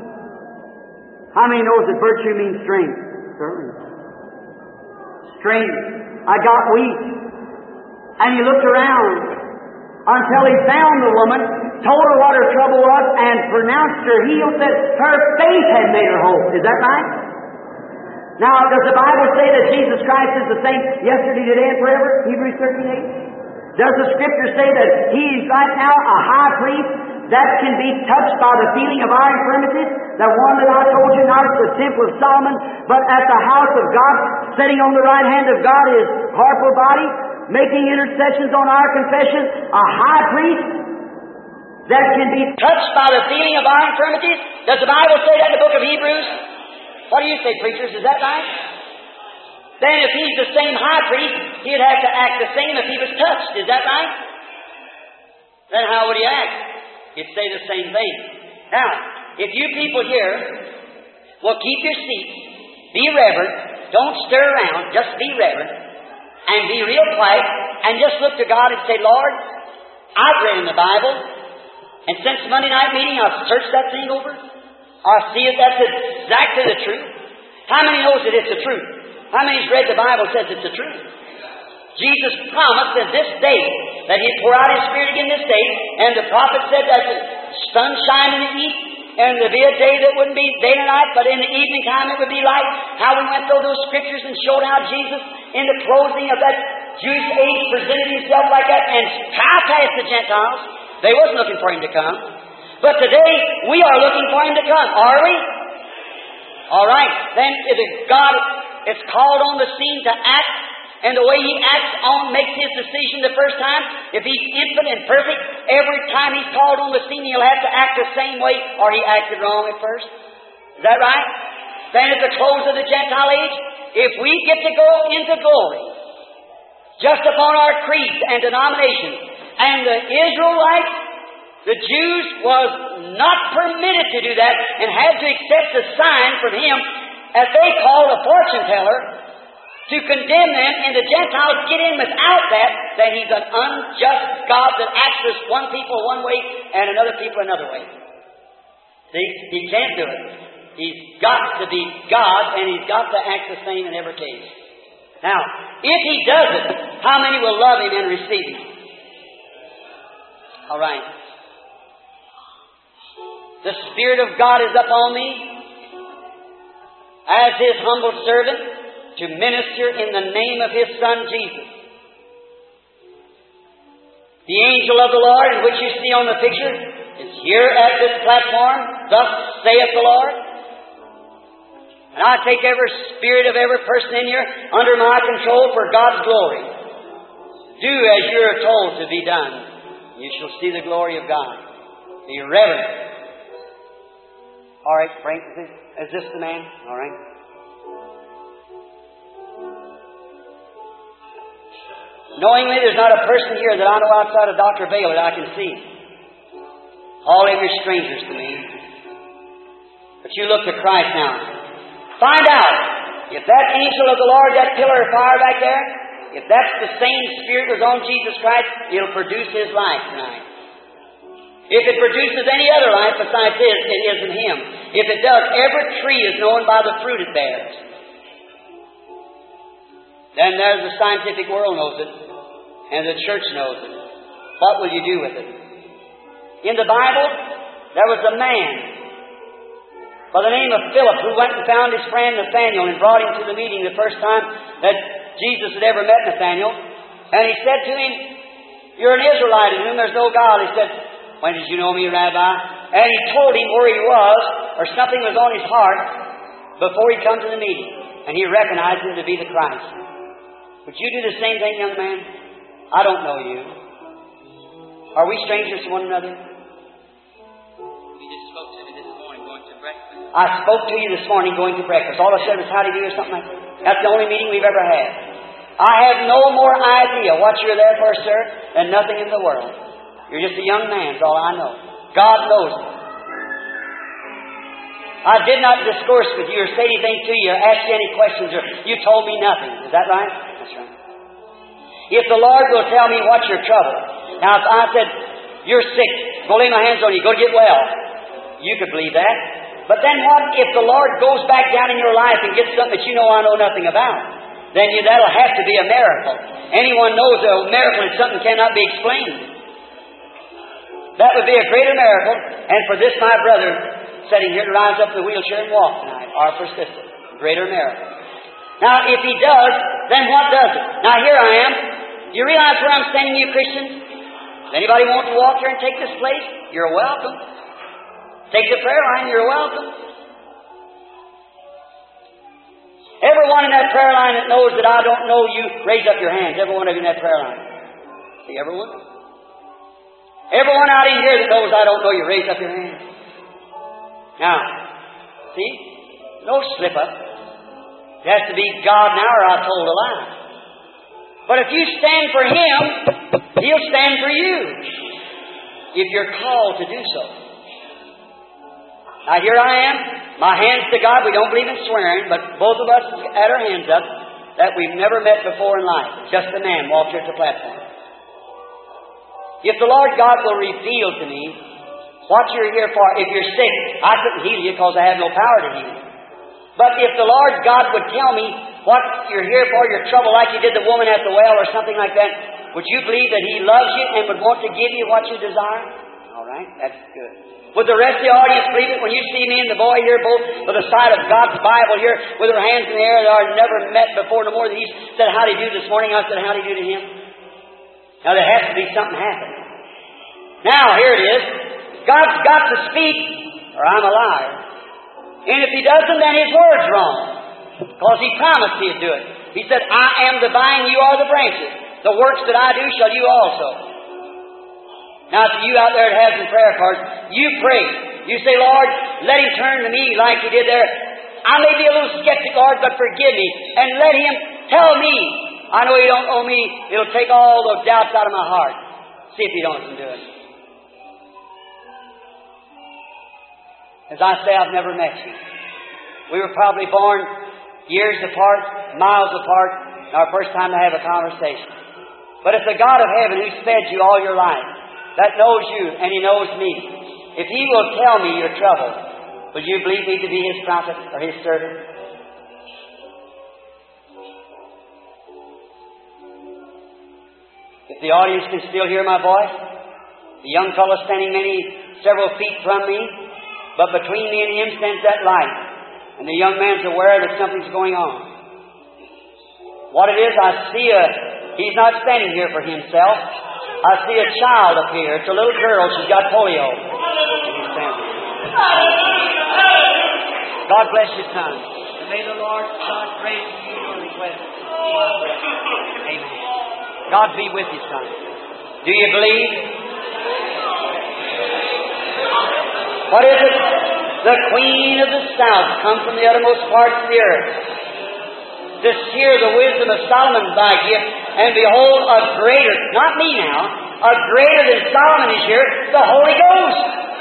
How many knows that virtue means strength? Certainly. Strength. I got weak. And he looked around until he found the woman, told her what her trouble was, and pronounced her healed, that her faith had made her whole. Is that right? Now, does the Bible say that Jesus Christ is the same yesterday, today, and forever? Hebrews 13:8. Does the Scripture say that He is right now a high priest that can be touched by the feeling of our infirmities? The one that I told you, not at the temple of Solomon, but at the house of God, sitting on the right hand of God, His harpal body, making intercessions on our confession, a high priest that can be touched by the feeling of our infirmities? Does the Bible say that in the book of Hebrews? What do you say, preachers? Is that right? Then if He's the same high priest, He'd have to act the same if He was touched. Is that right? Then how would He act? He'd say the same thing. Now, if you people here will keep your seats, be reverent, don't stir around, just be reverent, and be real quiet, and just look to God and say, Lord, I've read in the Bible, and since Monday night meeting, I've searched that thing over. I see it, that's exactly the truth. How many knows that it's the truth? How many's read the Bible and says it's the truth? Jesus promised that this day, that He'd pour out His Spirit again this day, and the prophet said that the sun shine in the east, and there'd be a day that wouldn't be day and night, but in the evening time it would be light. How we went through those scriptures and showed how Jesus, in the closing of that Jewish age, presented Himself like that and bypassed the Gentiles. They wasn't looking for Him to come. But today, we are looking for Him to come. Are we? All right. Then if God is called on the scene to act, and the way He acts on, makes His decision the first time, if He's infinite and perfect, every time He's called on the scene, He'll have to act the same way, or He acted wrong at first. Is that right? Then at the close of the Gentile age, if we get to go into glory, just upon our creeds and denominations. And the Israelites, the Jews, was not permitted to do that and had to accept the sign from him, as they called a fortune teller, to condemn them, and the Gentiles get in without that he's an unjust God that acts as one people one way and another people another way. See, he can't do it. He's got to be God, and he's got to act the same in every case. Now, if he does it, how many will love him and receive him? All right. The Spirit of God is upon me as his humble servant to minister in the name of his Son Jesus. The angel of the Lord, in which you see on the picture, is here at this platform. Thus saith the Lord. And I take every spirit of every person in here under my control for God's glory. Do as you are told to be done. You shall see the glory of God. Be reverent. All right, Frank, is this the man? All right. Knowingly, there's not a person here that I know outside of Dr. Baylor that I can see. All of you are strangers to me. But you look to Christ now. Find out if that angel of the Lord, that pillar of fire back there, if that's the same Spirit was on Jesus Christ, it'll produce his life tonight. If it produces any other life besides his, it isn't him. If it does, every tree is known by the fruit it bears. Then there's the scientific world knows it, and the church knows it. What will you do with it? In the Bible, there was a man by the name of Philip who went and found his friend Nathaniel and brought him to the meeting the first time that Jesus had ever met Nathaniel. And he said to him, "You're an Israelite in whom there's no God." He said, "When did you know me, Rabbi?" And he told him where he was, or something was on his heart, before he come to the meeting. And he recognized him to be the Christ. Would you do the same thing, young man? I don't know you. Are we strangers to one another? You just spoke to me this morning going to breakfast. I spoke to you this morning going to breakfast. All of a sudden it's how do you do or something like that. That's the only meeting we've ever had. I have no more idea what you're there for, sir, than nothing in the world. You're just a young man, that's all I know. God knows it. I did not discourse with you or say anything to you or ask you any questions or you told me nothing. Is that right? That's right. If the Lord will tell me what's your trouble. Now if I said, "You're sick, go lay my hands on you, go get well." You could believe that. But then what if the Lord goes back down in your life and gets something that you know I know nothing about? Then that'll have to be a miracle. Anyone knows a miracle is something cannot be explained. That would be a greater miracle. And for this, my brother, sitting here to rise up the wheelchair and walk tonight, our persistent, greater miracle. Now, if he does, then what does it? Now, here I am. You realize where I'm standing, you Christians? Does anybody want to walk here and take this place? You're welcome. Take the prayer line, you're welcome. Everyone in that prayer line that knows that I don't know you, raise up your hands. Everyone in that prayer line. See, everyone? Everyone out in here that knows I don't know you, raise up your hands. Now, see? No slip up. It has to be God now or I told a lie. But if you stand for him, he'll stand for you. If you're called to do so. Now here I am. My hands to God. We don't believe in swearing, but both of us had our hands up that we've never met before in life. Just a man walked here at the platform. If the Lord God will reveal to me what you're here for, if you're sick, I couldn't heal you because I have no power to heal you. But if the Lord God would tell me what you're here for, your trouble, like you did the woman at the well or something like that, would you believe that he loves you and would want to give you what you desire? All right, that's good. Would the rest of the audience believe it when you see me and the boy here both with the side of God's Bible here with our hands in the air that I've never met before no more than he said, "How do you do this morning?" I said, "How do you do to him?" Now there has to be something happening. Now here it is. God's got to speak or I'm a liar. And if he doesn't, then his word's wrong. Because he promised he'd do it. He said, "I am the vine, you are the branches. The works that I do shall you also." Now to you out there that has some prayer cards, you pray. You say, "Lord, let him turn to me like he did there. I may be a little skeptic, Lord, but forgive me. And let him tell me I know you don't owe me. It'll take all those doubts out of my heart. See if you don't do it. As I say, I've never met you. We were probably born years apart, miles apart, and our first time to have a conversation. But it's the God of heaven who's fed you all your life, that knows you and He knows me. If He will tell me your trouble, will you believe me to be His prophet or His servant? If the audience can still hear my voice, the young fellow standing several feet from me, but between me and him stands that light. And the young man's aware that something's going on. What it is, I see he's not standing here for himself. I see a child up here. It's a little girl. She's got polio. He's standing. God bless you, son. And may the Lord God grant you your request. Amen. God be with you, son. Do you believe? What is it? The Queen of the South come from the uttermost parts of the earth to hear the wisdom of Solomon thy gift, and behold, a greater, not me now, a greater than Solomon is here, the Holy Ghost.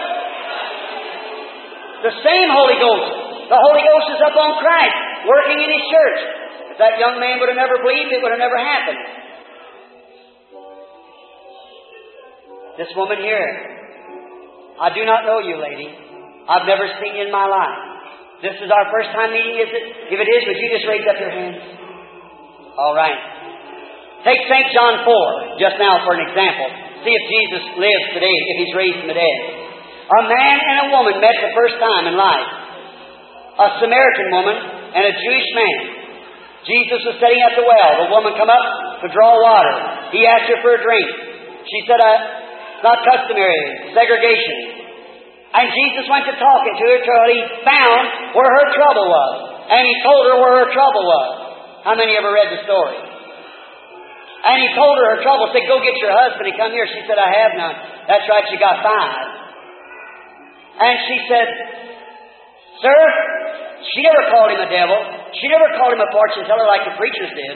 The same Holy Ghost. The Holy Ghost is up on Christ, working in His church. If that young man would have never believed, it would have never happened. This woman here, I do not know you, lady. I've never seen you in my life. This is our first time meeting, is it? If it is, would you just raise up your hand? All right. Take St. John 4 just now for an example. See if Jesus lives today, if He's raised from the dead. A man and a woman met the first time in life. A Samaritan woman and a Jewish man. Jesus was sitting at the well. The woman come up to draw water. He asked her for a drink. She said, not customary, segregation. And Jesus went to talking to her till He found where her trouble was. And He told her where her trouble was. How many ever read the story? And He told her trouble, said, go get your husband and come here. She said, I have none. That's right, she got 5. And she said, sir, she never called him a devil. She never called him a fortune teller like the preachers did.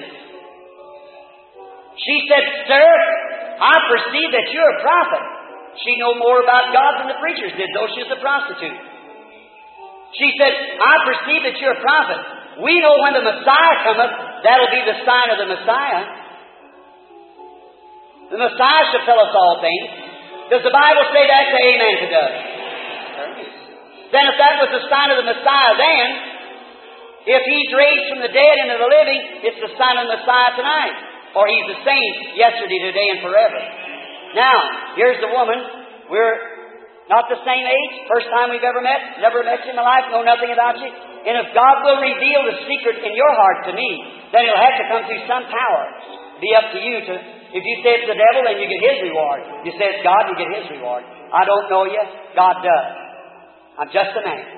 She said, sir, I perceive that you're a prophet. She knew more about God than the preachers did, though she was a prostitute. She said, I perceive that you're a prophet. We know when the Messiah cometh, that'll be the sign of the Messiah. The Messiah shall tell us all things. Does the Bible say that? Say amen to that. Then if that was the sign of the Messiah then, if He's raised from the dead into the living, it's the sign of the Messiah tonight. Or He's the same yesterday, today, and forever. Now, here's the woman. We're not the same age. First time we've ever met. Never met you in my life. Know nothing about you. And if God will reveal the secret in your heart to me, then it'll have to come through some power. Be up to you to... If you say it's the devil, then you get his reward. If you say it's God, you get His reward. I don't know you. God does. I'm just a man.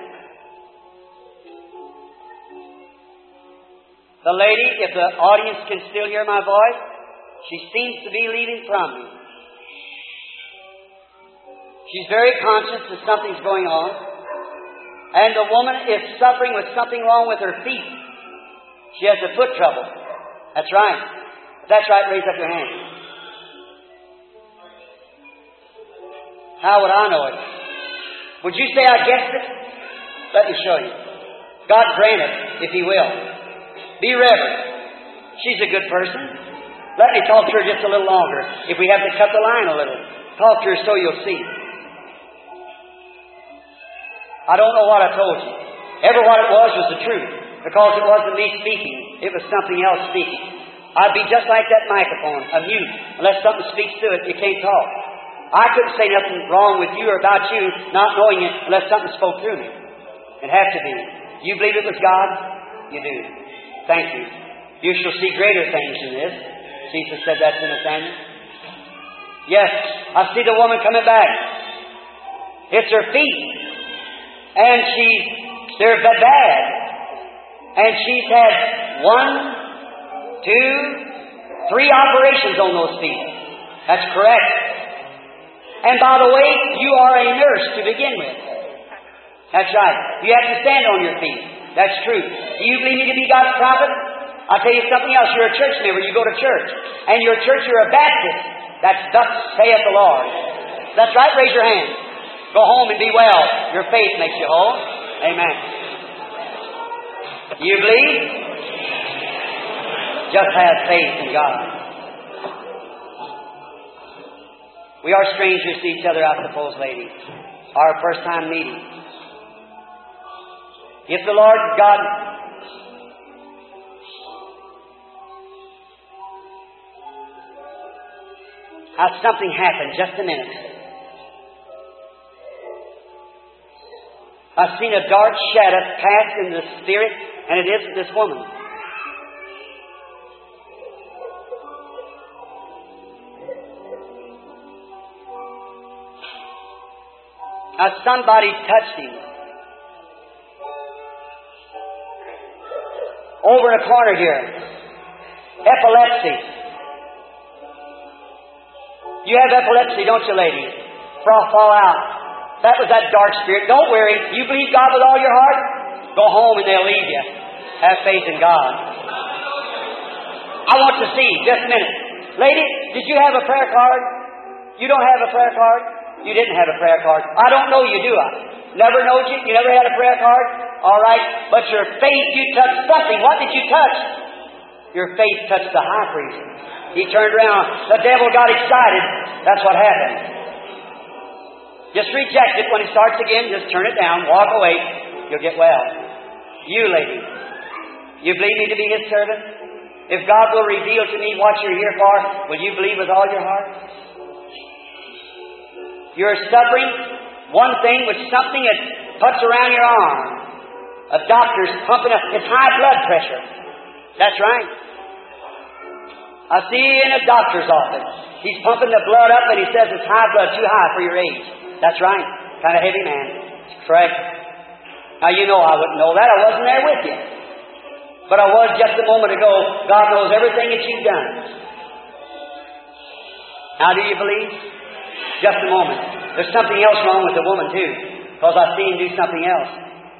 The lady, if the audience can still hear my voice, she seems to be leaving from me. She's very conscious that something's going on. And the woman is suffering with something wrong with her feet. She has a foot trouble. That's right. If that's right, raise up your hand. How would I know it? Would you say I guessed it? Let me show you. God grant it, if He will. Be reverent. She's a good person. Let me talk to her just a little longer. If we have to cut the line a little, talk to her so you'll see. I don't know what I told you. Ever what it was the truth. Because it wasn't me speaking. It was something else speaking. I'd be just like that microphone, a mute. Unless something speaks to it, you can't talk. I couldn't say nothing wrong with you or about you, not knowing it, unless something spoke through me. It had to be. You believe it was God? You do. Thank you. You shall see greater things than this. Jesus said that to Nathaniel. Yes, I see the woman coming back. It's her feet. And they're bad. And she's had 1, 2, 3 operations on those feet. That's correct. And by the way, you are a nurse to begin with. That's right. You have to stand on your feet. That's true. Do you believe me to be God's prophet? I'll tell you something else. You're a church member. You go to church. And your church, you're a Baptist. That's thus saith the Lord. That's right. Raise your hand. Go home and be well. Your faith makes you whole. Amen. You believe? Just have faith in God. We are strangers to each other, I suppose, ladies. Our first time meeting. If the Lord God... something happened. Just a minute. I've seen a dark shadow pass in the Spirit, and it is this woman. Somebody touched him. Over in a corner here. Epilepsy. You have epilepsy, don't you, ladies? Froth fall out. That was that dark spirit. Don't worry. You believe God with all your heart? Go home and they'll leave you. Have faith in God. I want to see. Just a minute. Lady, did you have a prayer card? You don't have a prayer card? You didn't have a prayer card. I don't know you, do I? Never knowed you? You never had a prayer card? All right. But your faith, you touched something. What did you touch? Your faith touched the high priest. He turned around. The devil got excited. That's what happened. Just reject it. When he starts again, just turn it down. Walk away. You'll get well. You, lady, you believe me to be His servant? If God will reveal to me what you're here for, will you believe with all your heart? You're suffering one thing with something that puts around your arm. A doctor's pumping up. It's high blood pressure. That's right. I see you in a doctor's office. He's pumping the blood up and he says it's high blood, too high for your age. That's right. Kind of heavy man. Correct. Now you know I wouldn't know that. I wasn't there with you. But I was just a moment ago. God knows everything that you've done. Now do you believe? Just a moment. There's something else wrong with the woman too. Because I see him do something else.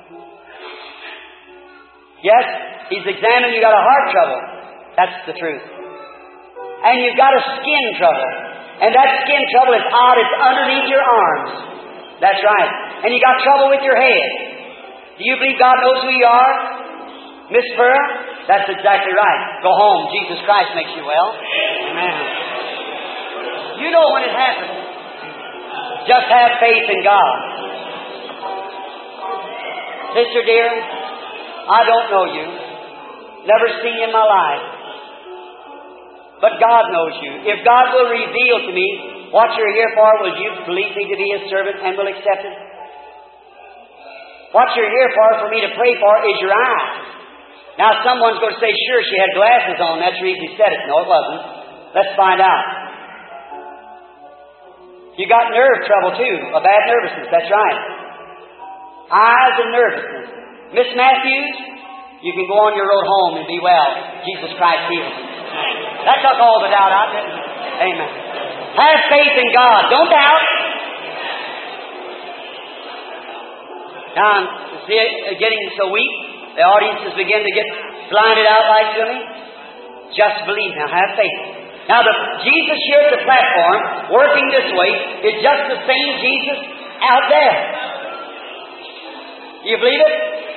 Yes, he's examined. You got a heart trouble. That's the truth. And you've got a skin trouble. And that skin trouble is odd. It's underneath your arms. That's right. And you got trouble with your head. Do you believe God knows who you are? Miss Pearl? That's exactly right. Go home. Jesus Christ makes you well. Amen. You know when it happens. Just have faith in God. Sister dear, I don't know you. Never seen you in my life. But God knows you. If God will reveal to me what you're here for, will you believe me to be His servant and will accept it? What you're here for me to pray for, is your eyes. Now someone's going to say, sure, she had glasses on. That's the reason he said it. No, it wasn't. Let's find out. You got nerve trouble too. A bad nervousness. That's right. Eyes and nervousness. Miss Matthews, you can go on your road home and be well. Jesus Christ heals you. That took all the doubt out, didn't it? Amen. Have faith in God. Don't doubt. Now, see it getting so weak, the audiences begin to get blinded out like to me. Just believe. Now, have faith. Now, the Jesus here at the platform, working this way, is just the same Jesus out there. You believe it?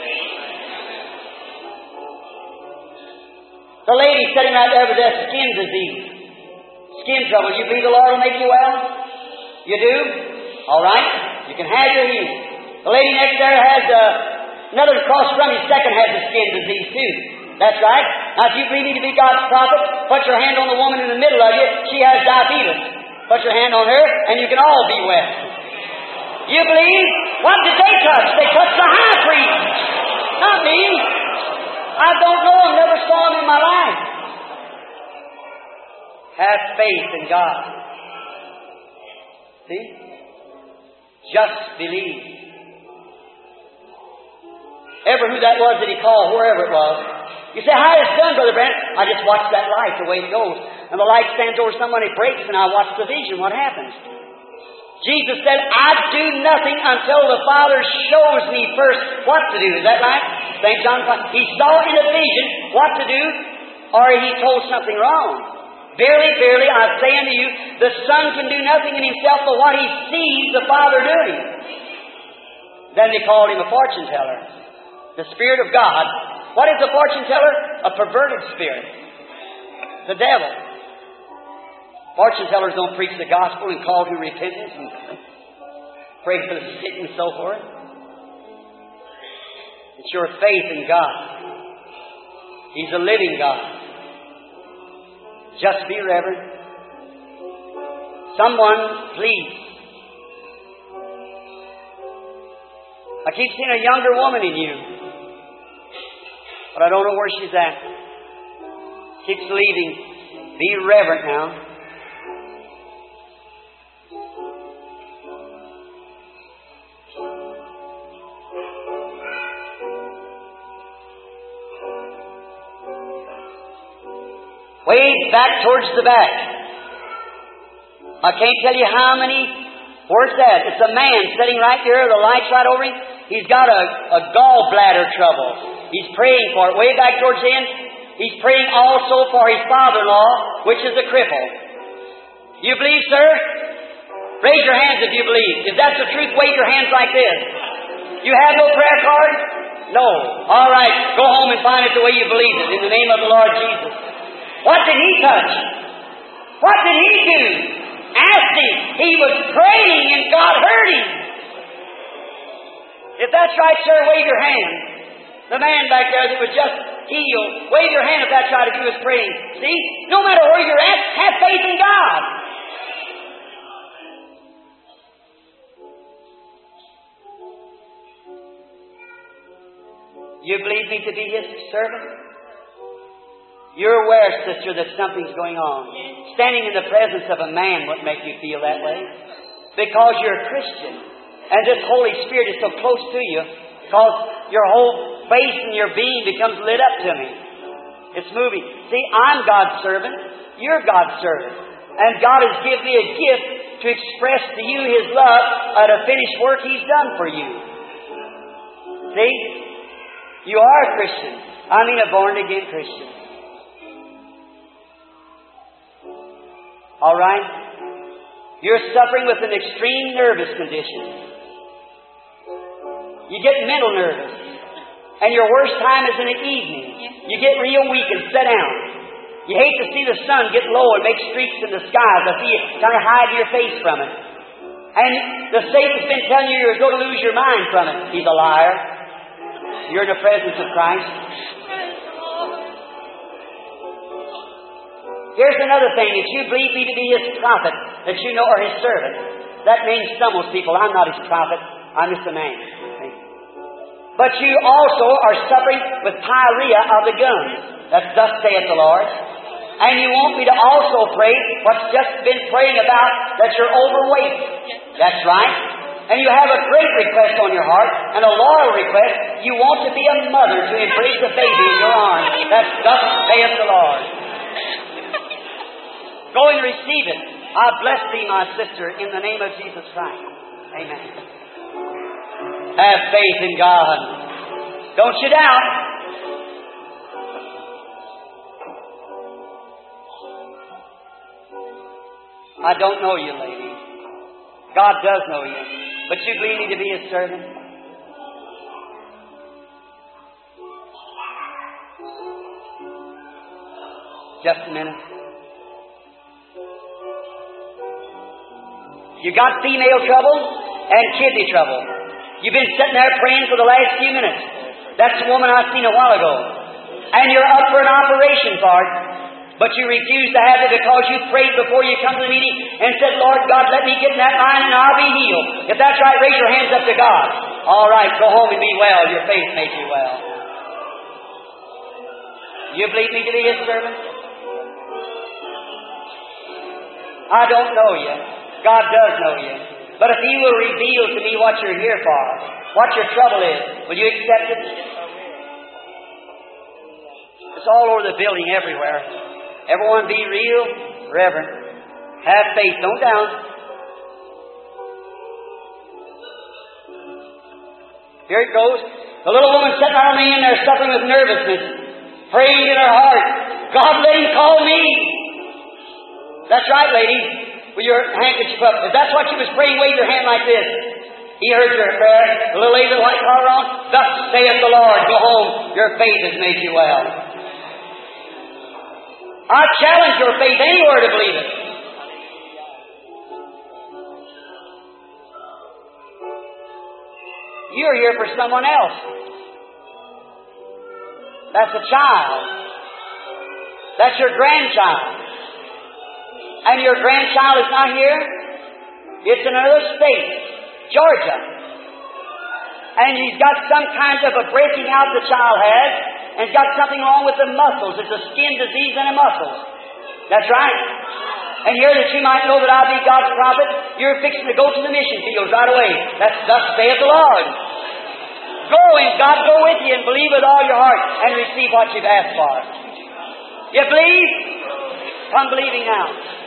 The lady sitting right there with that skin disease, skin trouble. You believe the Lord will make you well? You do? All right. You can have your healing. The lady next there has another across from you, second has a skin disease too. That's right. Now, if you believe me to be God's prophet, put your hand on the woman in the middle of you. She has diabetes. Put your hand on her, and you can all be well. You believe? What did they touch? They touched the high priest. Not me. I don't know him, never saw him in my life. Have faith in God. See? Just believe. Ever who that was that he called, wherever it was. You say, how is it done, Brother Brent? I just watch that light the way it goes. And the light stands over someone, it breaks, and I watch the vision. What happens? Jesus said, I do nothing until the Father shows me first what to do. Is that right? St. John, he saw in a vision what to do, or he told something wrong. Verily, verily, I say unto you, the Son can do nothing in himself but what he sees the Father doing. Then they called him a fortune teller. The Spirit of God. What is a fortune teller? A perverted spirit. The devil. Fortune tellers don't preach the gospel and call to repentance and pray for the sick and so forth. It's your faith in God. He's a living God. Just be reverent. Someone, please. I keep seeing a younger woman in you, but I don't know where she's at. Keeps leaving. Be reverent now. Way back towards the back. I can't tell you how many. Where's that? It's a man sitting right there. The light's right over him. He's got a gallbladder trouble. He's praying for it. Way back towards the end. He's praying also for his father-in-law, which is a cripple. You believe, sir? Raise your hands if you believe. If that's the truth, wave your hands like this. You have no prayer card? No. All right. Go home and find it the way you believe it. In the name of the Lord Jesus. What did he touch? What did he do? Ask him. He was praying and God heard him. If that's right, sir, wave your hand. The man back there that was just healed, wave your hand if that's right if he was praying. See? No matter where you're at, have faith in God. You believe me to be His servant? You're aware, sister, that something's going on. Standing in the presence of a man would make you feel that way. Because you're a Christian. And this Holy Spirit is so close to you. Because your whole face and your being becomes lit up to me. It's moving. See, I'm God's servant. You're God's servant. And God has given me a gift to express to you His love at a finished work He's done for you. See? You are a Christian. I mean a born-again Christian. All right? You're suffering with an extreme nervous condition. You get mental nervous. And your worst time is in the evening. You get real weak and sit down. You hate to see the sun get low and make streaks in the skies. I see you kind of hide your face from it. And the Satan's been telling you you're going to lose your mind from it. He's a liar. You're in the presence of Christ. Here's another thing. If you believe me to be His prophet, that you know, or His servant, that means stumbles people. I'm not His prophet. I'm just a man. But you also are suffering with pyorrhea of the gums. That's thus saith the Lord. And you want me to also pray what's just been praying about, that you're overweight. That's right. And you have a great request on your heart, and a loyal request. You want to be a mother to embrace a baby in your arms. That's thus saith the Lord. Go and receive it. I bless thee, my sister, in the name of Jesus Christ. Amen. Have faith in God. Don't you doubt. I don't know you, lady. God does know you. But you believe me to be His servant? Just a minute. You got female trouble and kidney trouble. You've been sitting there praying for the last few minutes. That's the woman I seen a while ago. And you're up for an operation for it. But you refuse to have it because you prayed before you come to the meeting and said, Lord God, let me get in that line and I'll be healed. If that's right, raise your hands up to God. All right, go home and be well. Your faith makes you well. You believe me to be His servant? I don't know you. God does know you. But if He will reveal to me what you're here for, what your trouble is, will you accept it? It's all over the building, everywhere. Everyone be real, reverent. Have faith. Don't doubt. Here it goes. The little woman sitting on me in there suffering with nervousness, praying in her heart. God let Him call me. That's right, lady, with your handkerchief up. If that's what you was praying, wave your hand like this. He heard your prayer. The little lady with the white collar on. Thus saith the Lord, go home. Your faith has made you well. I challenge your faith anywhere to believe it. You're here for someone else. That's a child. That's your grandchild. And your grandchild is not here. It's in another state, Georgia. And he's got some kind of a breaking out the child has, and got something wrong with the muscles. It's a skin disease in the muscles. That's right. And here that you might know that I be God's prophet, you're fixing to go to the mission fields right away. That's thus saith the Lord. Go and God go with you and believe with all your heart and receive what you've asked for. You believe? Come believing now.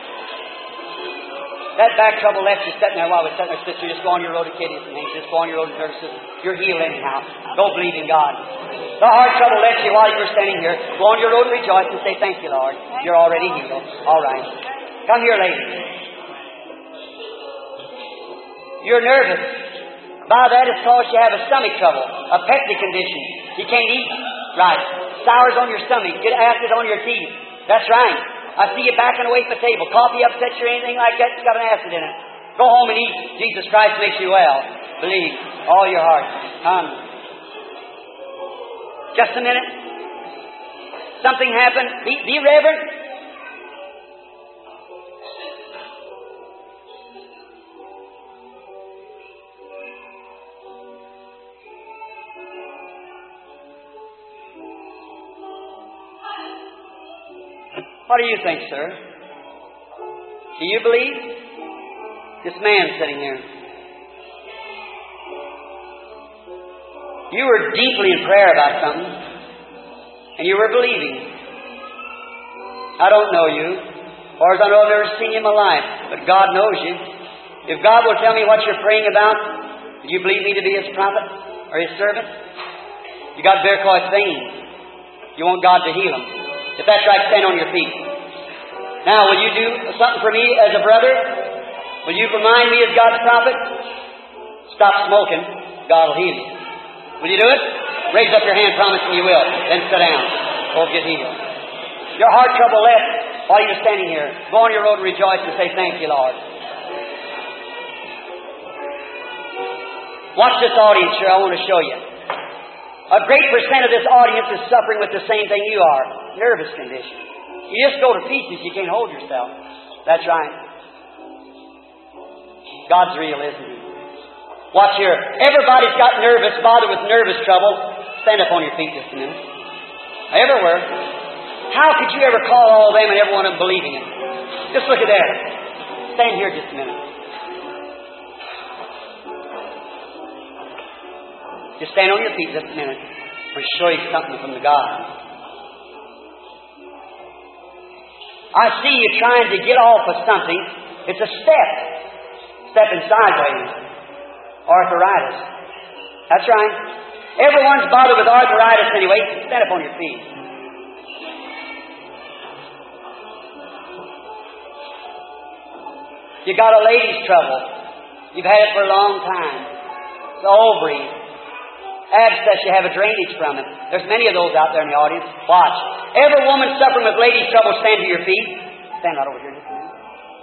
That back trouble left you sitting there while we're sitting there, sister. Just go on your road to kidneys and things. Just go on your road to nervous system. You're healed anyhow. Go believe in God. The heart trouble left you while you were standing here. Go on your road to rejoice and say, thank you, Lord. You're already healed. All right. Come here, lady. You're nervous. By that it's caused you have a stomach trouble, a peptic condition. You can't eat. Right. Sours on your stomach. Get acid on your teeth. That's right. I see you backing away from the table. Coffee upsets you or anything like that, it's got an acid in it. Go home and eat. Jesus Christ makes you well. Believe. All your heart. Come. Just a minute. Something happened. Be reverent. What do you think, sir? Do you believe? This man sitting here. You were deeply in prayer about something, and you were believing. I don't know you. As far as I know, I've never seen you in my life, but God knows you. If God will tell me what you're praying about, do you believe me to be His prophet or His servant? You got varicose veins. You want God to heal them. If that's right, stand on your feet. Now, will you do something for me as a brother? Will you remind me as God's prophet? Stop smoking. God will heal you. Will you do it? Raise up your hand, promising you will. Then sit down. Or get healed. Your heart trouble left while you were standing here. Go on your road and rejoice and say, thank you, Lord. Watch this audience here. I want to show you. A great percent of this audience is suffering with the same thing you are. Nervous condition. You just go to pieces. You can't hold yourself. That's right. God's real, isn't He? Watch here. Everybody's got nervous, bothered with nervous trouble. Stand up on your feet just a minute. Everywhere. How could you ever call all them and every one of them believing it? Just look at that. Stand here just a minute. Just stand on your feet just a minute. We'll show you something from the God. I see you trying to get off of something. It's a step. Stepping sideways. Arthritis. That's right. Everyone's bothered with arthritis anyway. Stand up on your feet. You got a lady's trouble. You've had it for a long time. It's ovaries. Abscess, you have a drainage from it. There's many of those out there in the audience. Watch. Every woman suffering with ladies' trouble, stand to your feet. Stand right over here just a minute.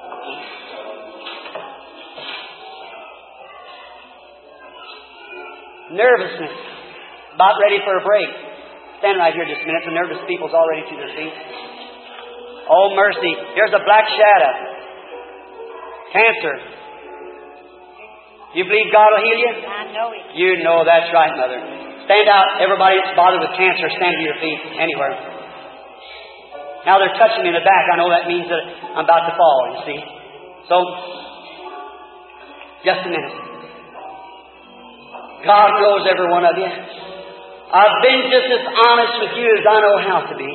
Nervousness. About ready for a break. Stand right here just a minute. The nervous people's already to their feet. Oh, mercy. Here's a black shadow. Cancer. You believe God will heal you? I know it. You know that's right, Mother. Stand out. Everybody that's bothered with cancer, stand to your feet. Anywhere. Now they're touching me in the back. I know that means that I'm about to fall, you see. So, just a minute. God knows every one of you. I've been just as honest with you as I know how to be.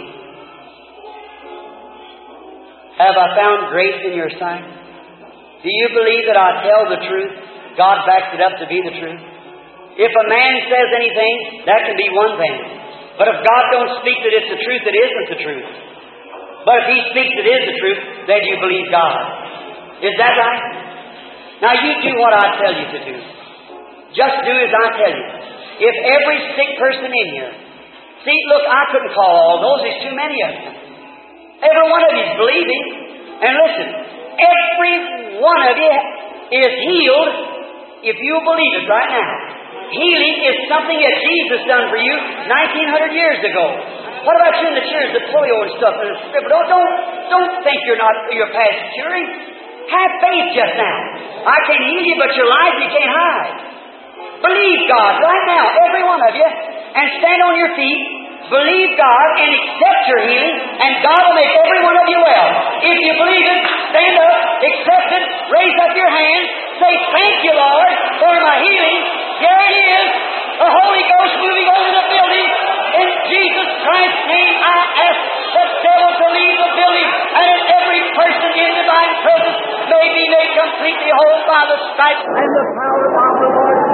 Have I found grace in your sight? Do you believe that I tell the truth? God backs it up to be the truth. If a man says anything, that can be one thing. But if God don't speak that it's the truth, it isn't the truth. But if He speaks it is the truth, then you believe God. Is that right? Now you do what I tell you to do. Just do as I tell you. If every sick person in here, see, look, I couldn't call all those. There's too many of them. Every one of you is believing. And listen, every one of you is healed if you believe it right now. Healing is something that Jesus done for you 1900 years ago. What about you in the chairs, the polio and stuff? Don't think you're past curing. Have faith just now. I can heal you, but your life you can't hide. Believe God right now, every one of you, and stand on your feet. Believe God and accept your healing, and God will make every one of you well. If you believe it, stand up, accept it, raise up your hands, say, thank you, Lord, for my healing. Here it is, the Holy Ghost moving over the building. In Jesus Christ's name, I ask the devil to leave the building, and every person in divine presence may be made completely whole by the stripes And the power of the Lord